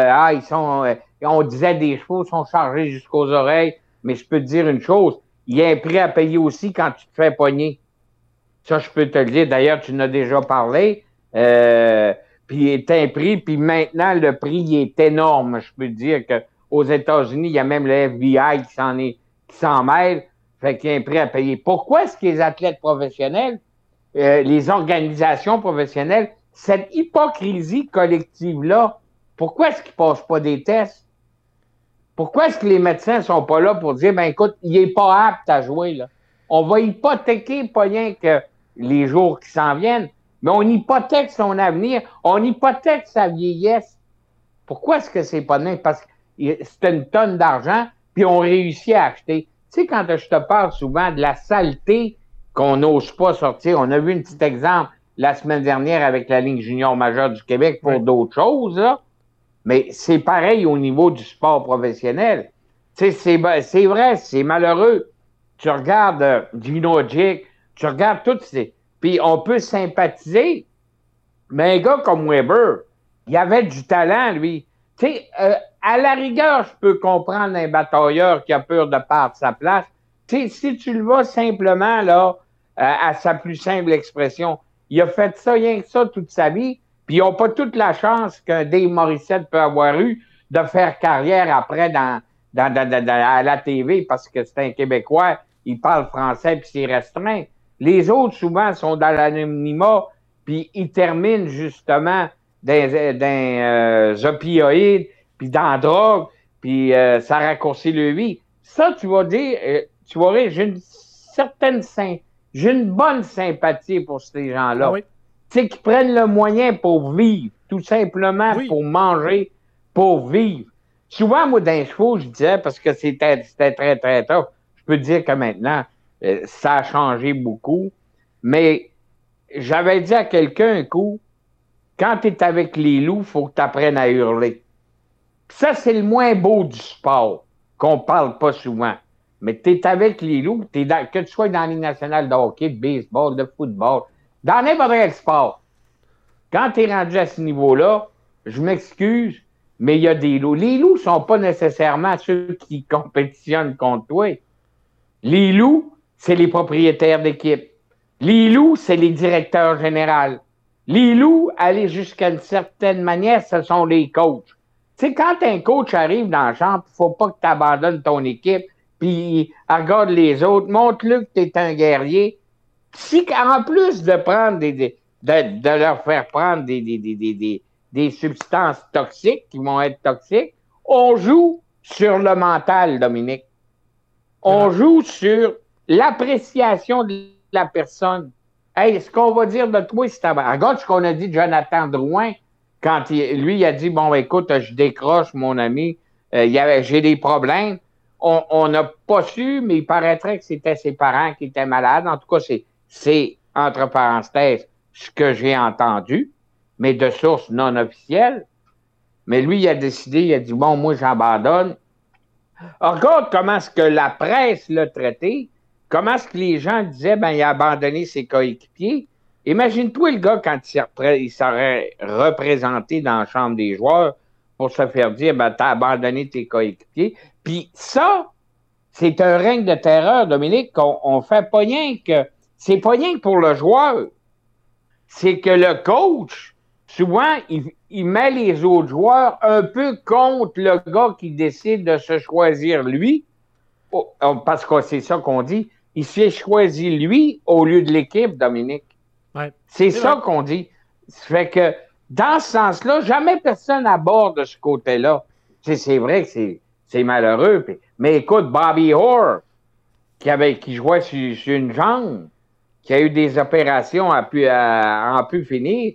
On disait des chevaux sont chargés jusqu'aux oreilles. Mais je peux te dire une chose, il y a un prix à payer aussi quand tu te fais pogner. Ça, je peux te le dire. D'ailleurs, tu en as déjà parlé. Puis il est un prix, puis maintenant, le prix il est énorme. Je peux te dire qu'aux États-Unis, il y a même le FBI qui s'en mêle. Fait qu'il y a un prix à payer. Pourquoi est-ce que les athlètes professionnels, les organisations professionnelles, cette hypocrisie collective-là, pourquoi est-ce qu'ils ne passent pas des tests? Pourquoi est-ce que les médecins sont pas là pour dire, ben écoute, il est pas apte à jouer, là. On va hypothéquer pas rien que les jours qui s'en viennent, mais on hypothèque son avenir, on hypothèque sa vieillesse. Pourquoi est-ce que c'est pas net? Parce que c'est une tonne d'argent, puis on réussit à acheter. Tu sais, quand je te parle souvent de la saleté qu'on n'ose pas sortir, on a vu un petit exemple la semaine dernière avec la Ligue junior majeure du Québec pour d'autres choses, là. Mais c'est pareil au niveau du sport professionnel. Tu sais, c'est vrai, c'est malheureux. Tu regardes Gino Jick, tu regardes toutes ces... Puis on peut sympathiser. Mais un gars comme Weber, il avait du talent, lui. Tu sais, à la rigueur, je peux comprendre un batailleur qui a peur de perdre sa place. Tu sais, si tu le vois simplement, là, à sa plus simple expression, il a fait ça, rien que ça, toute sa vie. Puis ils n'ont pas toute la chance qu'un Dave Morissette peut avoir eu de faire carrière après à la TV parce que c'est un Québécois, il parle français puis c'est restreint. Les autres, souvent, sont dans l'anonymat puis ils terminent justement dans opioïdes puis dans la drogue puis ça raccourcit le vie. Ça, tu vas dire, tu vas dire, j'ai une bonne sympathie pour ces gens-là. Oui. Tu sais, qui prennent le moyen pour vivre, tout simplement pour manger, pour vivre. Souvent, moi, d'un chevaux, je disais, parce que c'était très, très tough, je peux te dire que maintenant, ça a changé beaucoup, mais j'avais dit à quelqu'un un coup, quand tu es avec les loups, il faut que tu apprennes à hurler. Puis ça, c'est le moins beau du sport, qu'on parle pas souvent. Mais tu es avec les loups, que tu sois dans la Ligue nationale de hockey, de baseball, de football, dans n'importe quel sport. Quand tu es rendu à ce niveau-là, je m'excuse, mais il y a des loups. Les loups ne sont pas nécessairement ceux qui compétitionnent contre toi. Les loups, c'est les propriétaires d'équipe. Les loups, c'est les directeurs généraux. Les loups, aller jusqu'à une certaine manière, ce sont les coachs. Tu sais, quand un coach arrive dans la chambre, il ne faut pas que tu abandonnes ton équipe, puis regarde les autres, montre-le que tu es un guerrier. Si, en plus de prendre de leur faire prendre des substances toxiques qui vont être toxiques, on joue sur le mental, Dominique. On joue sur l'appréciation de la personne. Hey, ce qu'on va dire de toi, c'est regarde ce qu'on a dit de Jonathan Drouin quand il a dit, bon, écoute, je décroche, mon ami, j'ai des problèmes. On n'a pas su, mais il paraîtrait que c'était ses parents qui étaient malades. En tout cas, c'est entre parenthèses, ce que j'ai entendu, mais de sources non officielles. Mais lui, il a décidé, il a dit, bon, moi, j'abandonne. Regarde comment est-ce que la presse l'a traité, comment est-ce que les gens disaient, ben, il a abandonné ses coéquipiers. Imagine-toi le gars quand il serait représenté dans la chambre des joueurs pour se faire dire, ben, t'as abandonné tes coéquipiers. Puis ça, c'est un règne de terreur, Dominique, qu'on fait pas rien que... C'est pas rien que pour le joueur. C'est que le coach, souvent, il met les autres joueurs un peu contre le gars qui décide de se choisir lui. Parce que c'est ça qu'on dit. Il s'est choisi lui au lieu de l'équipe, Dominique. Ouais. C'est ça qu'on dit. Ça fait que, dans ce sens-là, jamais personne n'aborde ce côté-là. C'est vrai que c'est malheureux. Mais écoute, Bobby Orr, qui jouait sur une jambe, qui a eu des opérations en pu finir,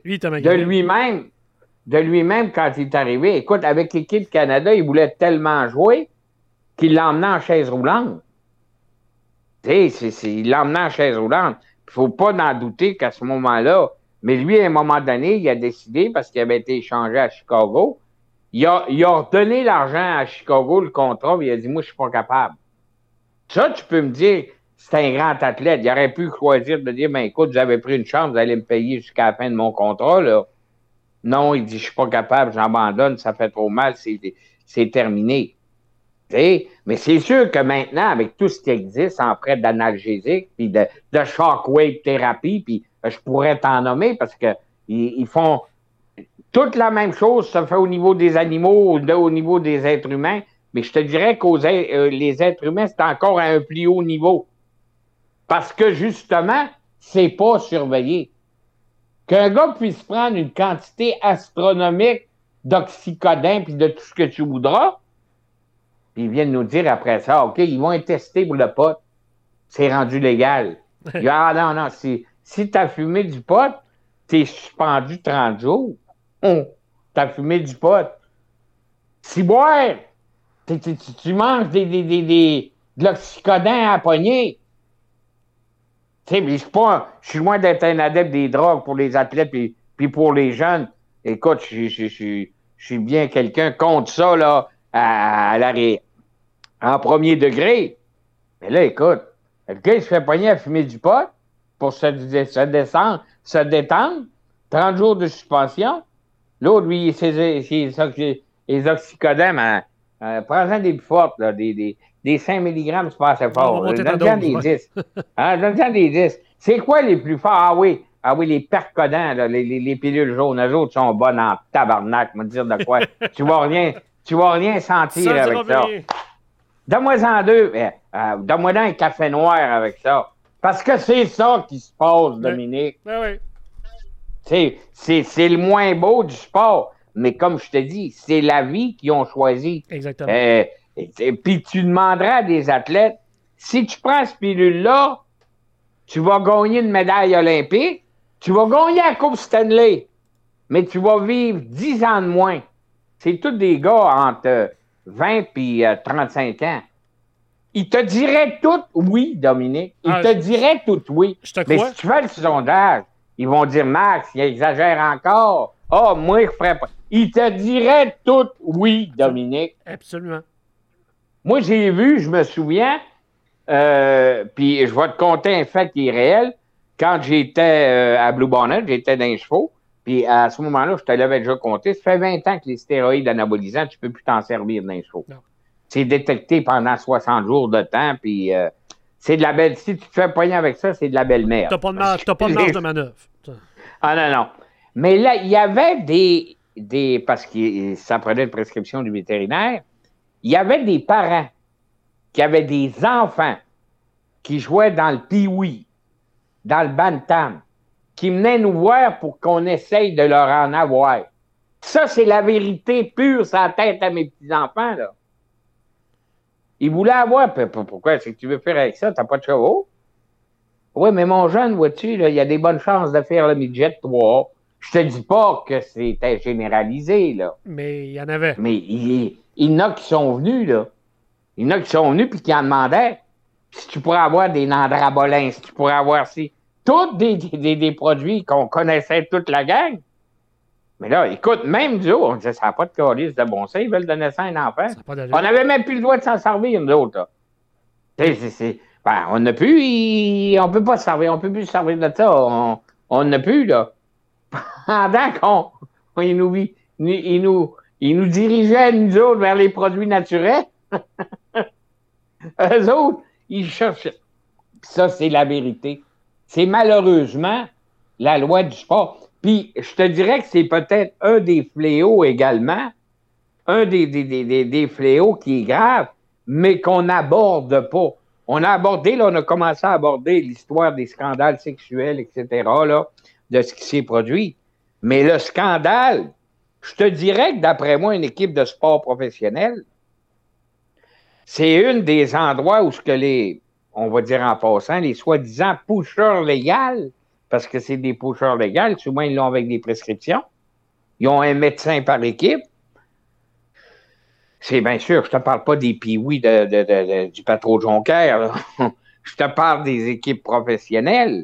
de lui-même, quand il est arrivé, écoute, avec l'équipe Canada, il voulait tellement jouer qu'il l'emmenait en chaise roulante. Tu sais, il l'emmenait en chaise roulante. Il ne faut pas en douter qu'à ce moment-là, mais lui, à un moment donné, il a décidé, parce qu'il avait été échangé à Chicago, il a redonné l'argent à Chicago, le contrat, puis il a dit, moi, je suis pas capable. Ça, tu peux me dire, c'est un grand athlète. Il aurait pu choisir de dire, ben écoute, j'avais pris une chance, vous allez me payer jusqu'à la fin de mon contrat, là. Non, il dit, je suis pas capable, j'abandonne, ça fait trop mal, c'est terminé. T'sais? Mais c'est sûr que maintenant, avec tout ce qui existe en prêt d'analgésique, puis de shockwave thérapie, puis je pourrais t'en nommer parce que ils font toute la même chose, ça fait au niveau des animaux, au niveau des êtres humains, mais je te dirais que les êtres humains, c'est encore à un plus haut niveau. Parce que, justement, c'est pas surveillé. Qu'un gars puisse prendre une quantité astronomique d'oxycodone puis de tout ce que tu voudras, puis ils viennent nous dire après ça, OK, ils vont être testés pour le pot. C'est rendu légal. Il dit, non, si tu as fumé du pot, tu es suspendu 30 jours. Tu as fumé du pot. Si boire, tu manges de l'oxycodone à la poignée. Tu sais, je suis loin d'être un adepte des drogues pour les athlètes puis pour les jeunes. Écoute, je suis bien quelqu'un contre ça, là, en premier degré. Mais là, écoute, le gars, il se fait pogner à fumer du pot pour se détendre. 30 jours de suspension. L'autre, lui, les oxycodones, prends-en des plus fortes, là, des 5 mg, c'est pas assez fort. Donne-en des 10. Donne-en des 10. C'est quoi les plus forts? Ah oui, les percodants, là, les pilules jaunes, eux autres sont bonnes en tabarnak, me dire de quoi. tu vas rien sentir avec ça. Donne-moi-en 2. Donne-moi un café noir avec ça. Parce que c'est ça qui se passe, Dominique. Oui. C'est le moins beau du sport. Mais comme je te dis, c'est la vie qu'ils ont choisi. Exactement. Puis tu demanderas à des athlètes, si tu prends cette pilule-là, tu vas gagner une médaille olympique, tu vas gagner la Coupe Stanley, mais tu vas vivre 10 ans de moins. C'est tous des gars entre 20 et 35 ans. Ils te diraient tout oui, Dominique. Ils te diraient tout oui. Mais si tu fais le sondage, ils vont dire, Max, il exagère encore. Moi, je ferais pas. Ils te diraient tout oui, Dominique. Absolument. Moi, j'ai vu, je me souviens, puis je vais te conter un fait qui est réel. Quand j'étais à Blue Bonnet, j'étais dans les chevaux, puis à ce moment-là, je te l'avais déjà compté, ça fait 20 ans que les stéroïdes anabolisants, tu peux plus t'en servir dans les chevaux. Non. C'est détecté pendant 60 jours de temps, puis c'est de la belle... Si tu te fais poigner avec ça, c'est de la belle merde. T'as pas de marge de manœuvre. Non. Mais là, il y avait des parce que ça prenait une prescription du vétérinaire, il y avait des parents qui avaient des enfants qui jouaient dans le pee-wee, dans le bantam, qui venaient nous voir pour qu'on essaye de leur en avoir. Ça, c'est la vérité pure sur la tête à mes petits-enfants, là. Ils voulaient avoir... Pourquoi? C'est que tu veux faire avec ça? T'as pas de chevaux? Oui, mais mon jeune, vois-tu, il y a des bonnes chances de faire le midget 3. Je te dis pas que c'était généralisé, là. Mais il y en avait. Mais il y en a qui sont venus, là. Il y en a qui sont venus puis qui en demandaient. Si tu pourrais avoir des nandrabolins, si tu pourrais avoir tous des produits qu'on connaissait toute la gang. Mais là, écoute, même nous autres, on disait, ça n'a pas de calice de bon sens, ils veulent donner ça à un enfant. On n'avait même plus le droit de s'en servir, nous autres, là. On n'a plus, on peut pas se servir, on peut plus se servir de ça. On n'a plus, là. Pendant qu'ils nous dirigeaient, nous autres, vers les produits naturels, eux autres, ils cherchaient. Ça, c'est la vérité. C'est malheureusement la loi du sport. Puis, je te dirais que c'est peut-être un des fléaux également, un des fléaux qui est grave, mais qu'on n'aborde pas. On a commencé à aborder l'histoire des scandales sexuels, etc., là, de ce qui s'est produit. Mais le scandale, je te dirais que d'après moi, une équipe de sport professionnel, c'est une des endroits où on va dire en passant, les soi-disant pushers légaux, parce que c'est des pushers légaux, souvent ils l'ont avec des prescriptions, ils ont un médecin par équipe. C'est bien sûr, je te parle pas des pee-wee du Patro Jonquière, là. Je te parle des équipes professionnelles.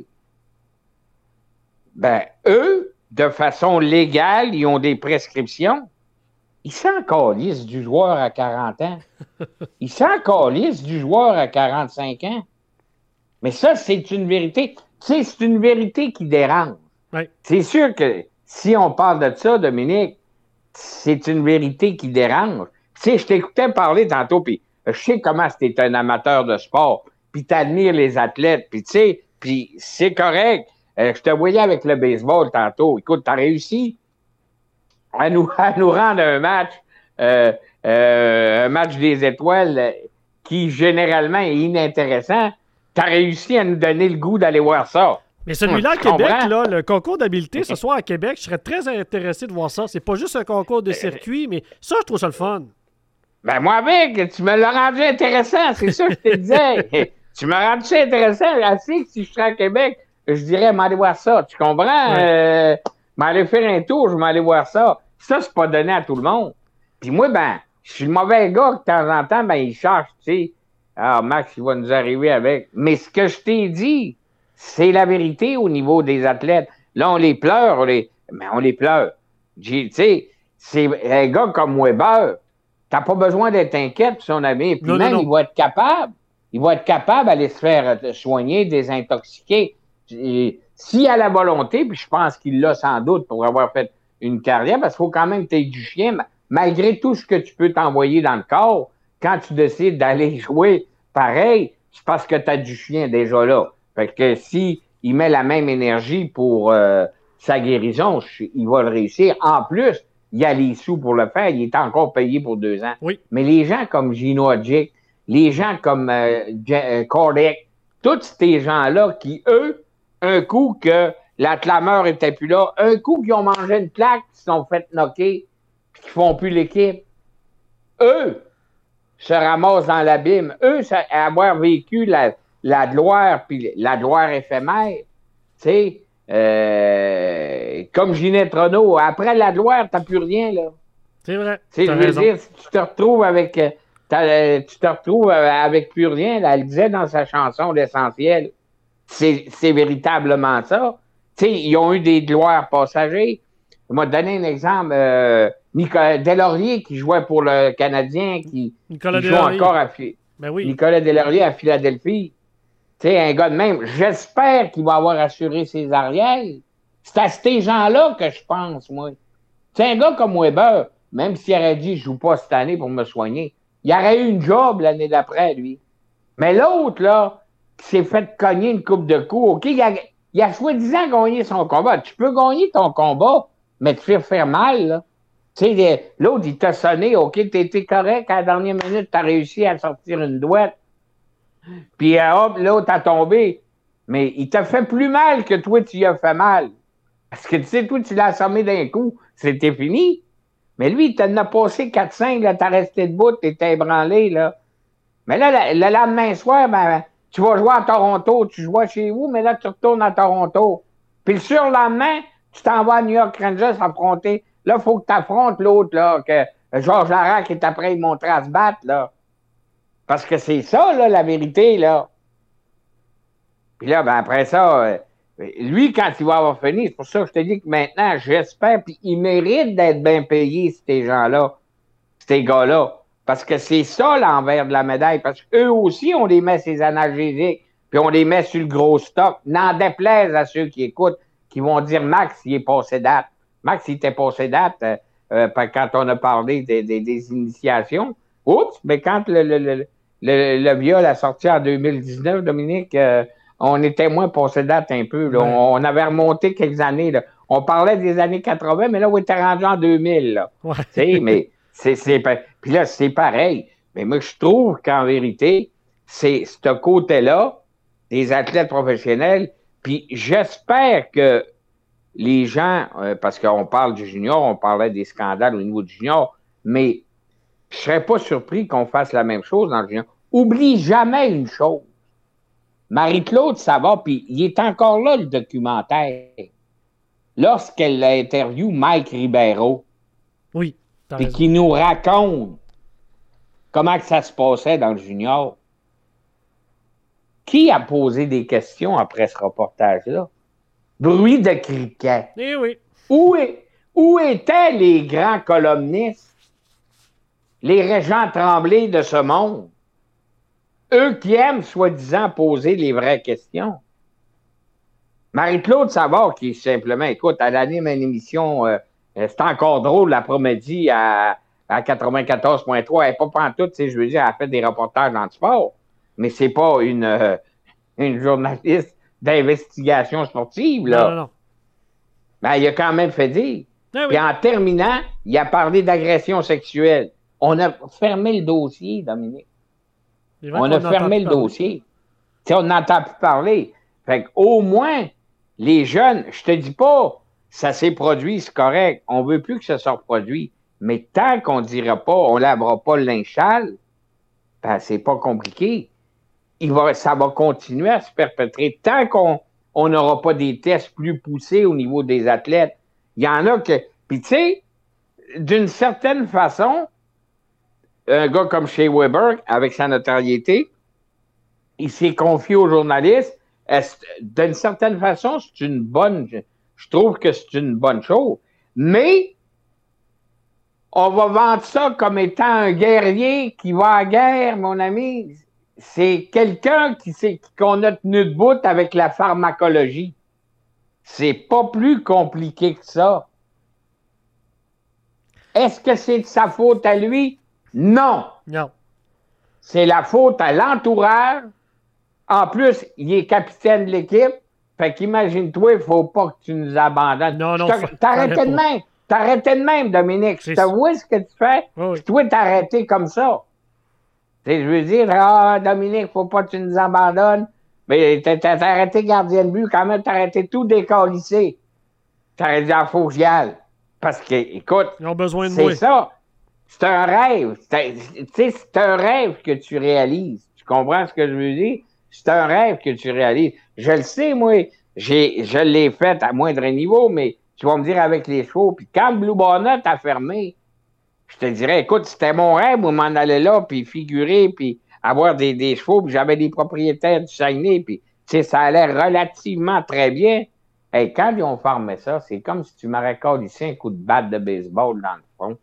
Ben, eux, de façon légale, ils ont des prescriptions. Ils s'en calissent du joueur à 40 ans. Ils s'en calissent du joueur à 45 ans. Mais ça, c'est une vérité. Tu sais, c'est une vérité qui dérange. Oui. C'est sûr que si on parle de ça, Dominique, c'est une vérité qui dérange. Tu sais, je t'écoutais parler tantôt, puis je sais comment tu es un amateur de sport, puis tu admires les athlètes, puis tu sais, puis c'est correct. Je te voyais avec le baseball tantôt. Écoute, tu as réussi à nous rendre un match des étoiles qui, généralement, est inintéressant. Tu as réussi à nous donner le goût d'aller voir ça. Mais celui-là à Québec, là, le concours d'habileté ce soir à Québec, je serais très intéressé de voir ça. C'est pas juste un concours de circuit, mais ça, je trouve ça le fun. Ben, moi, avec, tu me l'as rendu intéressant, c'est ça que je te disais. Tu m'as rendu ça intéressant. Assez que si je serais à Québec, je dirais, m'aller voir ça. Tu comprends? Ouais. M'aller faire un tour, je m'aller voir ça. Ça, c'est pas donné à tout le monde. Puis moi, ben, je suis le mauvais gars que de temps en temps, ben, il cherche, tu sais. Ah, Max, il va nous arriver avec. Mais ce que je t'ai dit, c'est la vérité au niveau des athlètes. Là, on les pleure, mais on les pleure. Tu sais, c'est un gars comme Weber, t'as pas besoin d'être inquiète pour son ami. Puis même, il va être capable. Il va être capable d'aller se faire soigner, désintoxiquer. S'il a la volonté, puis je pense qu'il l'a sans doute pour avoir fait une carrière, parce qu'il faut quand même que tu aies du chien, malgré tout ce que tu peux t'envoyer dans le corps, quand tu décides d'aller jouer pareil, c'est parce que tu as du chien déjà là. Fait que si il met la même énergie pour sa guérison, il va le réussir. En plus, il a les sous pour le faire. Il est encore payé pour 2 ans. Oui. Mais les gens comme Gino Hadjic, les gens comme Kordek, tous ces gens-là qui, eux, un coup que la clameur était plus là, un coup qu'ils ont mangé une plaque, qui se sont fait knocker, puis qui font plus l'équipe, eux se ramassent dans l'abîme. Eux, avoir vécu la gloire, puis la gloire éphémère, tu sais, comme Ginette Renault, après la gloire, t'as plus rien, là. C'est vrai. Je veux dire, si tu te retrouves avec plus rien, là, elle disait dans sa chanson L'Essentiel, c'est véritablement ça. Tu sais, ils ont eu des gloires passagers. Je vais te donner un exemple. Nicolas Deslauriers qui jouait pour le Canadien, qui joue encore Nicolas Deslauriers à Philadelphie. Tu sais, un gars de même. J'espère qu'il va avoir assuré ses arrières. C'est à ces gens-là que je pense, moi. C'est un gars comme Weber, même s'il aurait dit « je joue pas cette année pour me soigner », il aurait eu une job l'année d'après, lui. Mais l'autre, là, qui s'est fait cogner une coupe de coups, OK, il a soi-disant gagné son combat. Tu peux gagner ton combat, mais te faire mal, là. Tu sais, l'autre, il t'a sonné, OK, t'étais correct, à la dernière minute, t'as réussi à sortir une douette. Puis hop, l'autre a tombé. Mais il t'a fait plus mal que toi, tu y as fait mal. Parce que, tu sais, toi, tu l'as assommé d'un coup, c'était fini. Mais lui, il t'en a passé 4-5, là, t'as resté debout, t'étais ébranlé, là. Mais là, le lendemain soir, ben, tu vas jouer à Toronto, tu joues chez vous, mais là, tu retournes à Toronto. Puis le surlendemain, tu t'en vas à New York Rangers affronter. Là, il faut que tu affrontes l'autre, là, que Georges Larac est après, il montrait à se battre, là. Parce que c'est ça, là, la vérité, là. Puis là, ben, après ça, lui, quand il va avoir fini, c'est pour ça que je te dis que maintenant, j'espère, puis il mérite d'être bien payé, ces gens-là, ces gars-là. Parce que c'est ça l'envers de la médaille. Parce qu'eux aussi, on les met ces analgésiques, puis on les met sur le gros stock. N'en déplaise à ceux qui écoutent, qui vont dire Max, il est passé date. Max, il était passé date quand on a parlé des initiations. Oups, mais quand le viol a sorti en 2019, Dominique, on était moins passé date un peu. Là. Ouais. On avait remonté quelques années. Là. On parlait des années 80, mais là, on était rendu en 2000. Là. Ouais. Tu sais, mais puis là, c'est pareil. Mais moi, je trouve qu'en vérité, c'est ce côté-là des athlètes professionnels. Puis j'espère que les gens, parce qu'on parle du junior, on parlait des scandales au niveau du junior, mais je ne serais pas surpris qu'on fasse la même chose dans le junior. Oublie jamais une chose. Marie-Claude Savard, puis il est encore là, le documentaire, lorsqu'elle a interviewé Mike Ribeiro. Oui. Puis qui nous raconte comment que ça se passait dans le junior. Qui a posé des questions après ce reportage-là? Bruit de criquet. Eh oui. Où étaient les grands columnistes? Les Régent Tremblay de ce monde? Eux qui aiment, soi-disant, poser les vraies questions. Marie-Claude Savard, qui simplement, écoute, elle anime une émission... c'est encore drôle l'après-midi à 94.3. Elle n'est pas pantoute, tu sais, je veux dire, elle fait des reportages dans le sport, mais c'est pas une journaliste d'investigation sportive, là. Non. Ben, il a quand même fait dire. Ah oui. Puis en terminant, il a parlé d'agression sexuelle. On a fermé le dossier, Dominique. On a fermé le dossier. Tu sais, on n'entend plus parler. Fait qu'au moins, les jeunes, je te dis pas... Ça s'est produit, c'est correct. On veut plus que ça se reproduise. Mais tant qu'on ne dira pas, on ne lavera pas le linge sale, ben, c'est pas compliqué. Ça va continuer à se perpétrer tant qu'on n'aura pas des tests plus poussés au niveau des athlètes. Il y en a que... Puis tu sais, d'une certaine façon, un gars comme Shea Weber, avec sa notoriété, il s'est confié aux journalistes. D'une certaine façon, c'est une bonne... Je trouve que c'est une bonne chose. Mais on va vendre ça comme étant un guerrier qui va à la guerre, mon ami. C'est quelqu'un qu'on a tenu debout avec la pharmacologie. C'est pas plus compliqué que ça. Est-ce que c'est de sa faute à lui? Non. Non. C'est la faute à l'entourage. En plus, il est capitaine de l'équipe. Fait qu'imagine-toi, il faut pas que tu nous abandonnes. Non, t'arrêtais de même. T'arrêtais de même, Dominique. Je te vois ce que tu fais. Oui. Toi, t'es arrêté comme ça. T'sais, je veux dire, Dominique, faut pas que tu nous abandonnes. Mais t'as arrêté gardien de but, quand même, t'as arrêté tout décalissé. T'aurais dit, faut que j'y aille. Parce que, écoute, ils ont besoin de c'est moi. Ça. C'est un rêve. C'est un rêve que tu réalises. Tu comprends ce que je veux dire? C'est un rêve que tu réalises. Je le sais, moi. Je l'ai fait à moindre niveau, mais tu vas me dire avec les chevaux. Puis quand le Blue Bonnet a fermé, je te dirais, écoute, c'était mon rêve de m'en aller là, puis figurer, puis avoir des chevaux, puis j'avais des propriétaires du Saguenay, puis ça allait relativement très bien. Et quand ils ont fermé ça, c'est comme si tu m'aurais ici un coup de batte de baseball dans le fond.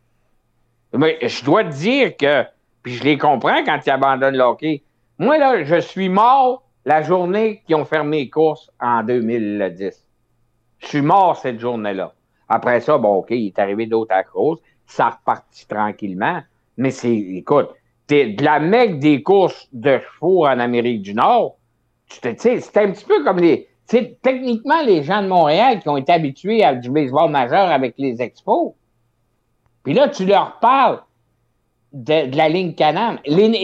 Mais je dois te dire que, puis je les comprends quand ils abandonnent le hockey. Moi, là, je suis mort la journée qu'ils ont fermé les courses en 2010. Je suis mort cette journée-là. Après ça, bon, OK, il est arrivé d'autres à cause. Ça repartit tranquillement. Mais écoute, t'es de la mecque des courses de chevaux en Amérique du Nord. C'était un petit peu comme techniquement, les gens de Montréal qui ont été habitués à du baseball majeur avec les expos. Puis là, tu leur parles de la ligne Can-Am.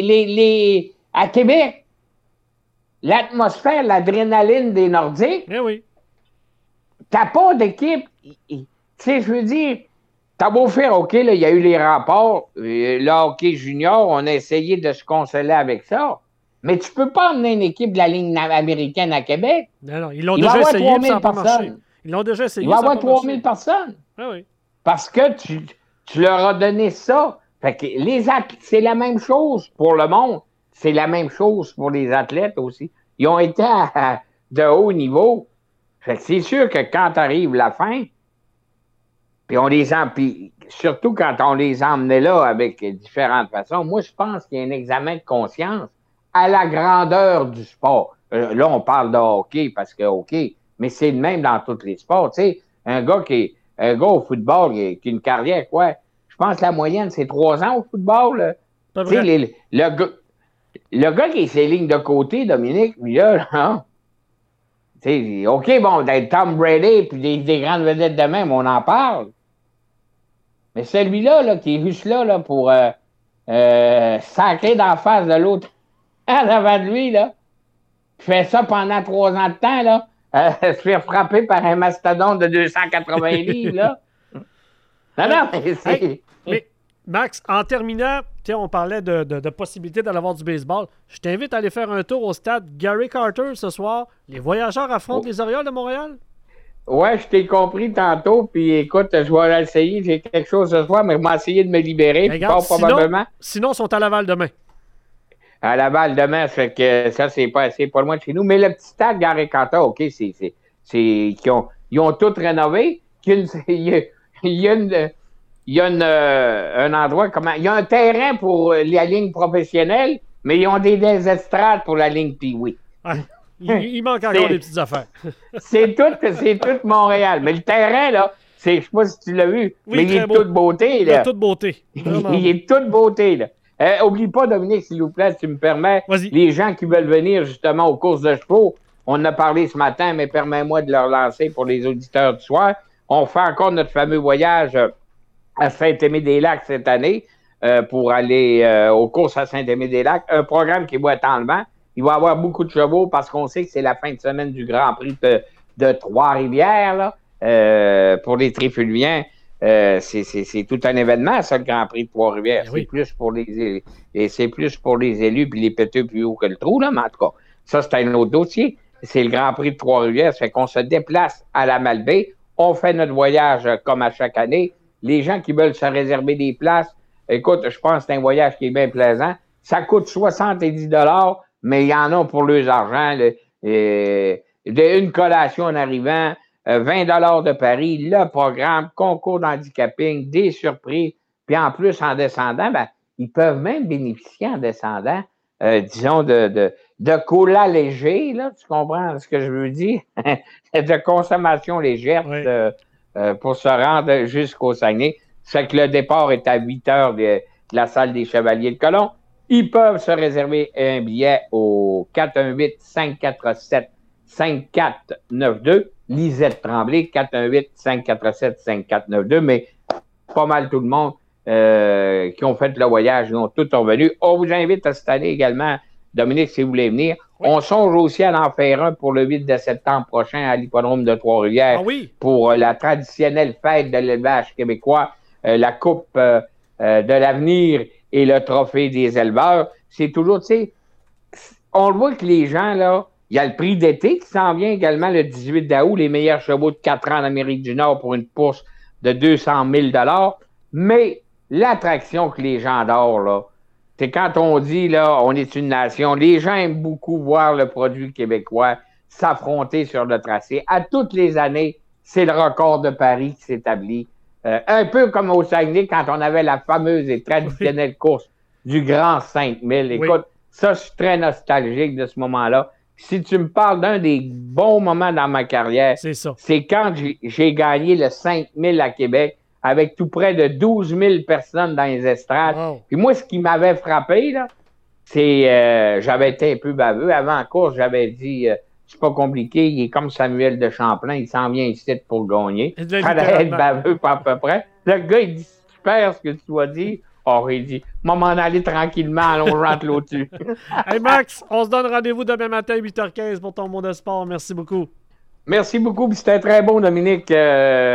À Québec, l'atmosphère, l'adrénaline des Nordiques. Eh oui. T'as pas d'équipe. Tu sais, je veux dire, t'as beau faire, OK, là, il y a eu les rapports. Le hockey junior, on a essayé de se consoler avec ça. Mais tu peux pas emmener une équipe de la ligne américaine à Québec. Non, ils l'ont déjà essayé, mais ça n'a pas marché. Ils l'ont déjà essayé, il va y avoir 3000 personnes. Ah oui. Parce que tu leur as donné ça. Fait que c'est la même chose pour le monde. C'est la même chose pour les athlètes aussi. Ils ont été de haut niveau. Fait que c'est sûr que quand arrive la fin, puis surtout quand on les emmenait là avec différentes façons, moi, je pense qu'il y a un examen de conscience à la grandeur du sport. Là, on parle de hockey parce que hockey, mais c'est le même dans tous les sports. Tu sais, un gars au football qui a une carrière, quoi, je pense que la moyenne, c'est 3 ans au football. Tu sais, le gars qui est ses lignes de côté, Dominique, lui, là, hein? OK, bon, d'être Tom Brady puis des grandes vedettes de même, on en parle. Mais celui-là, qui est juste là pour sacrer d'en face de l'autre en avant de lui, là, qui fait ça pendant 3 ans de temps, là, se faire frapper par un mastodonte de 280 livres, là. Non, mais c'est... Hey, mais Max, en terminant, on parlait de possibilité d'aller voir du baseball. Je t'invite à aller faire un tour au stade Gary Carter ce soir. Les Voyageurs affrontent les Orioles de Montréal. Ouais, je t'ai compris tantôt. Puis écoute, je vais essayer. J'ai quelque chose ce soir, mais je vais essayer de me libérer. Regarde, probablement. Sinon, ils sont à Laval demain. À Laval demain, ça fait que ça, c'est pas loin de chez nous. Mais le petit stade Gary Carter, OK, ils ont tout rénové. Il y a un endroit, il y a un terrain pour la ligne professionnelle, mais ils ont des estrades pour la ligne Pee-Wee. Ouais, il manque encore des petites affaires. c'est tout Montréal. Mais le terrain, là, je sais pas si tu l'as vu, oui, mais il est de toute beauté. Là. Il est de toute beauté. Il est de toute beauté, là. Oublie pas, Dominique, s'il vous plaît, si tu me permets, les gens qui veulent venir justement aux courses de chevaux, on en a parlé ce matin, mais permets-moi de leur lancer pour les auditeurs du soir. On fait encore notre fameux voyage à Saint-Aimé-des-Lacs cette année pour aller aux courses à Saint-Aimé-des-Lacs. Un programme qui va être en levant. Il va y avoir beaucoup de chevaux parce qu'on sait que c'est la fin de semaine du Grand Prix de Trois-Rivières là, pour les Trifluviens. c'est tout un événement, ça, le Grand Prix de Trois-Rivières. Oui. C'est plus pour les élus puis les péteux plus haut que le trou, là, mais en tout cas, ça, c'est un autre dossier. C'est le Grand Prix de Trois-Rivières, ça fait qu'on se déplace à la Malbaie, on fait notre voyage comme à chaque année. Les gens qui veulent se réserver des places, écoute, je pense que c'est un voyage qui est bien plaisant. Ça coûte 70 $, mais il y en a pour leurs argent. Une collation en arrivant, 20 $ de Paris, le programme, concours d'handicapping, des surprises. Puis en plus, en descendant, ben, ils peuvent même bénéficier en descendant, disons, de cola léger, là, tu comprends ce que je veux dire? De consommation légère pour se rendre jusqu'au Saguenay. C'est que le départ est à 8 heures de la salle des Chevaliers de Colomb. Ils peuvent se réserver un billet au 418-547-5492. Lisette Tremblay, 418-547-5492. Mais pas mal tout le monde qui ont fait le voyage, ils ont tous revenu. On vous invite à cette année également, Dominique, si vous voulez venir. Oui. On songe aussi à en faire un pour le 8 de septembre prochain à l'hippodrome de Trois-Rivières pour la traditionnelle fête de l'élevage québécois, la Coupe de l'avenir et le trophée des éleveurs. C'est toujours, tu sais, on le voit que les gens, là, il y a le prix d'été qui s'en vient également le 18 août, les meilleurs chevaux de 4 ans en Amérique du Nord pour une course de 200 000 $. Mais l'attraction que les gens adorent, là, c'est quand on dit, là, on est une nation, les gens aiment beaucoup voir le produit québécois s'affronter sur le tracé. À toutes les années, c'est le record de Paris qui s'établit. Un peu comme au Saguenay, quand on avait la fameuse et traditionnelle course du Grand 5000. Écoute, ça, je suis très nostalgique de ce moment-là. Si tu me parles d'un des bons moments dans ma carrière, c'est quand j'ai gagné le 5000 à Québec avec tout près de 12 000 personnes dans les estrades. Wow. Puis moi, ce qui m'avait frappé, là, c'est j'avais été un peu baveux. Avant la course, j'avais dit c'est pas compliqué, il est comme Samuel de Champlain, il s'en vient ici pour gagner. Il fallait être baveux pas à peu près. Le gars, il dit super ce que tu dois dire. Oh, il dit m'en aller tranquillement, allons rentre l'au-dessus. Hey Max, on se donne rendez-vous demain matin à 8h15 pour ton monde de sport. Merci beaucoup. Merci beaucoup, puis c'était très bon, Dominique. Tu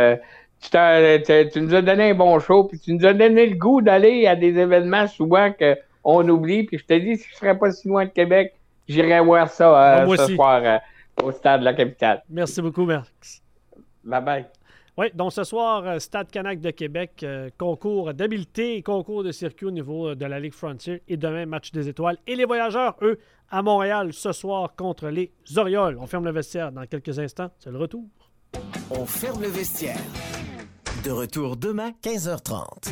nous as donné un bon show, puis tu nous as donné le goût d'aller à des événements souvent qu'on oublie. Puis je te dis, si je ne serais pas si loin de Québec, j'irais voir ça ce soir au Stade de la Capitale. Merci beaucoup, Max. Bye-bye. Oui, donc ce soir, Stade Canac de Québec, concours d'habileté et concours de circuit au niveau de la Ligue Frontier. Et demain, match des étoiles. Et les Voyageurs, eux, à Montréal, ce soir contre les Orioles. On ferme le vestiaire dans quelques instants. C'est le retour. On ferme le vestiaire. De retour demain, 15h30.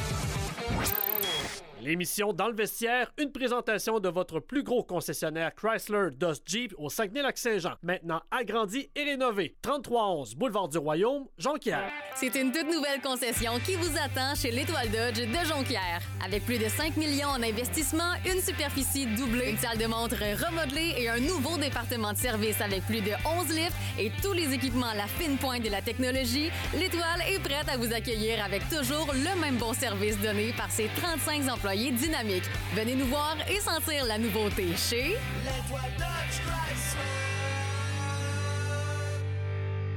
L'émission Dans le vestiaire, une présentation de votre plus gros concessionnaire Chrysler Dodge Jeep au Saguenay-Lac-Saint-Jean. Maintenant agrandi et rénové. 3311 Boulevard du Royaume, Jonquière. C'est une toute nouvelle concession qui vous attend chez l'Étoile Dodge de Jonquière. Avec plus de 5 millions en investissement, une superficie doublée, une salle de montre remodelée et un nouveau département de service avec plus de 11 lifts et tous les équipements à la fine pointe de la technologie, l'Étoile est prête à vous accueillir avec toujours le même bon service donné par ses 35 employés dynamiques. Venez nous voir et sentir la nouveauté chez l'Étoile Dodge Chrysler.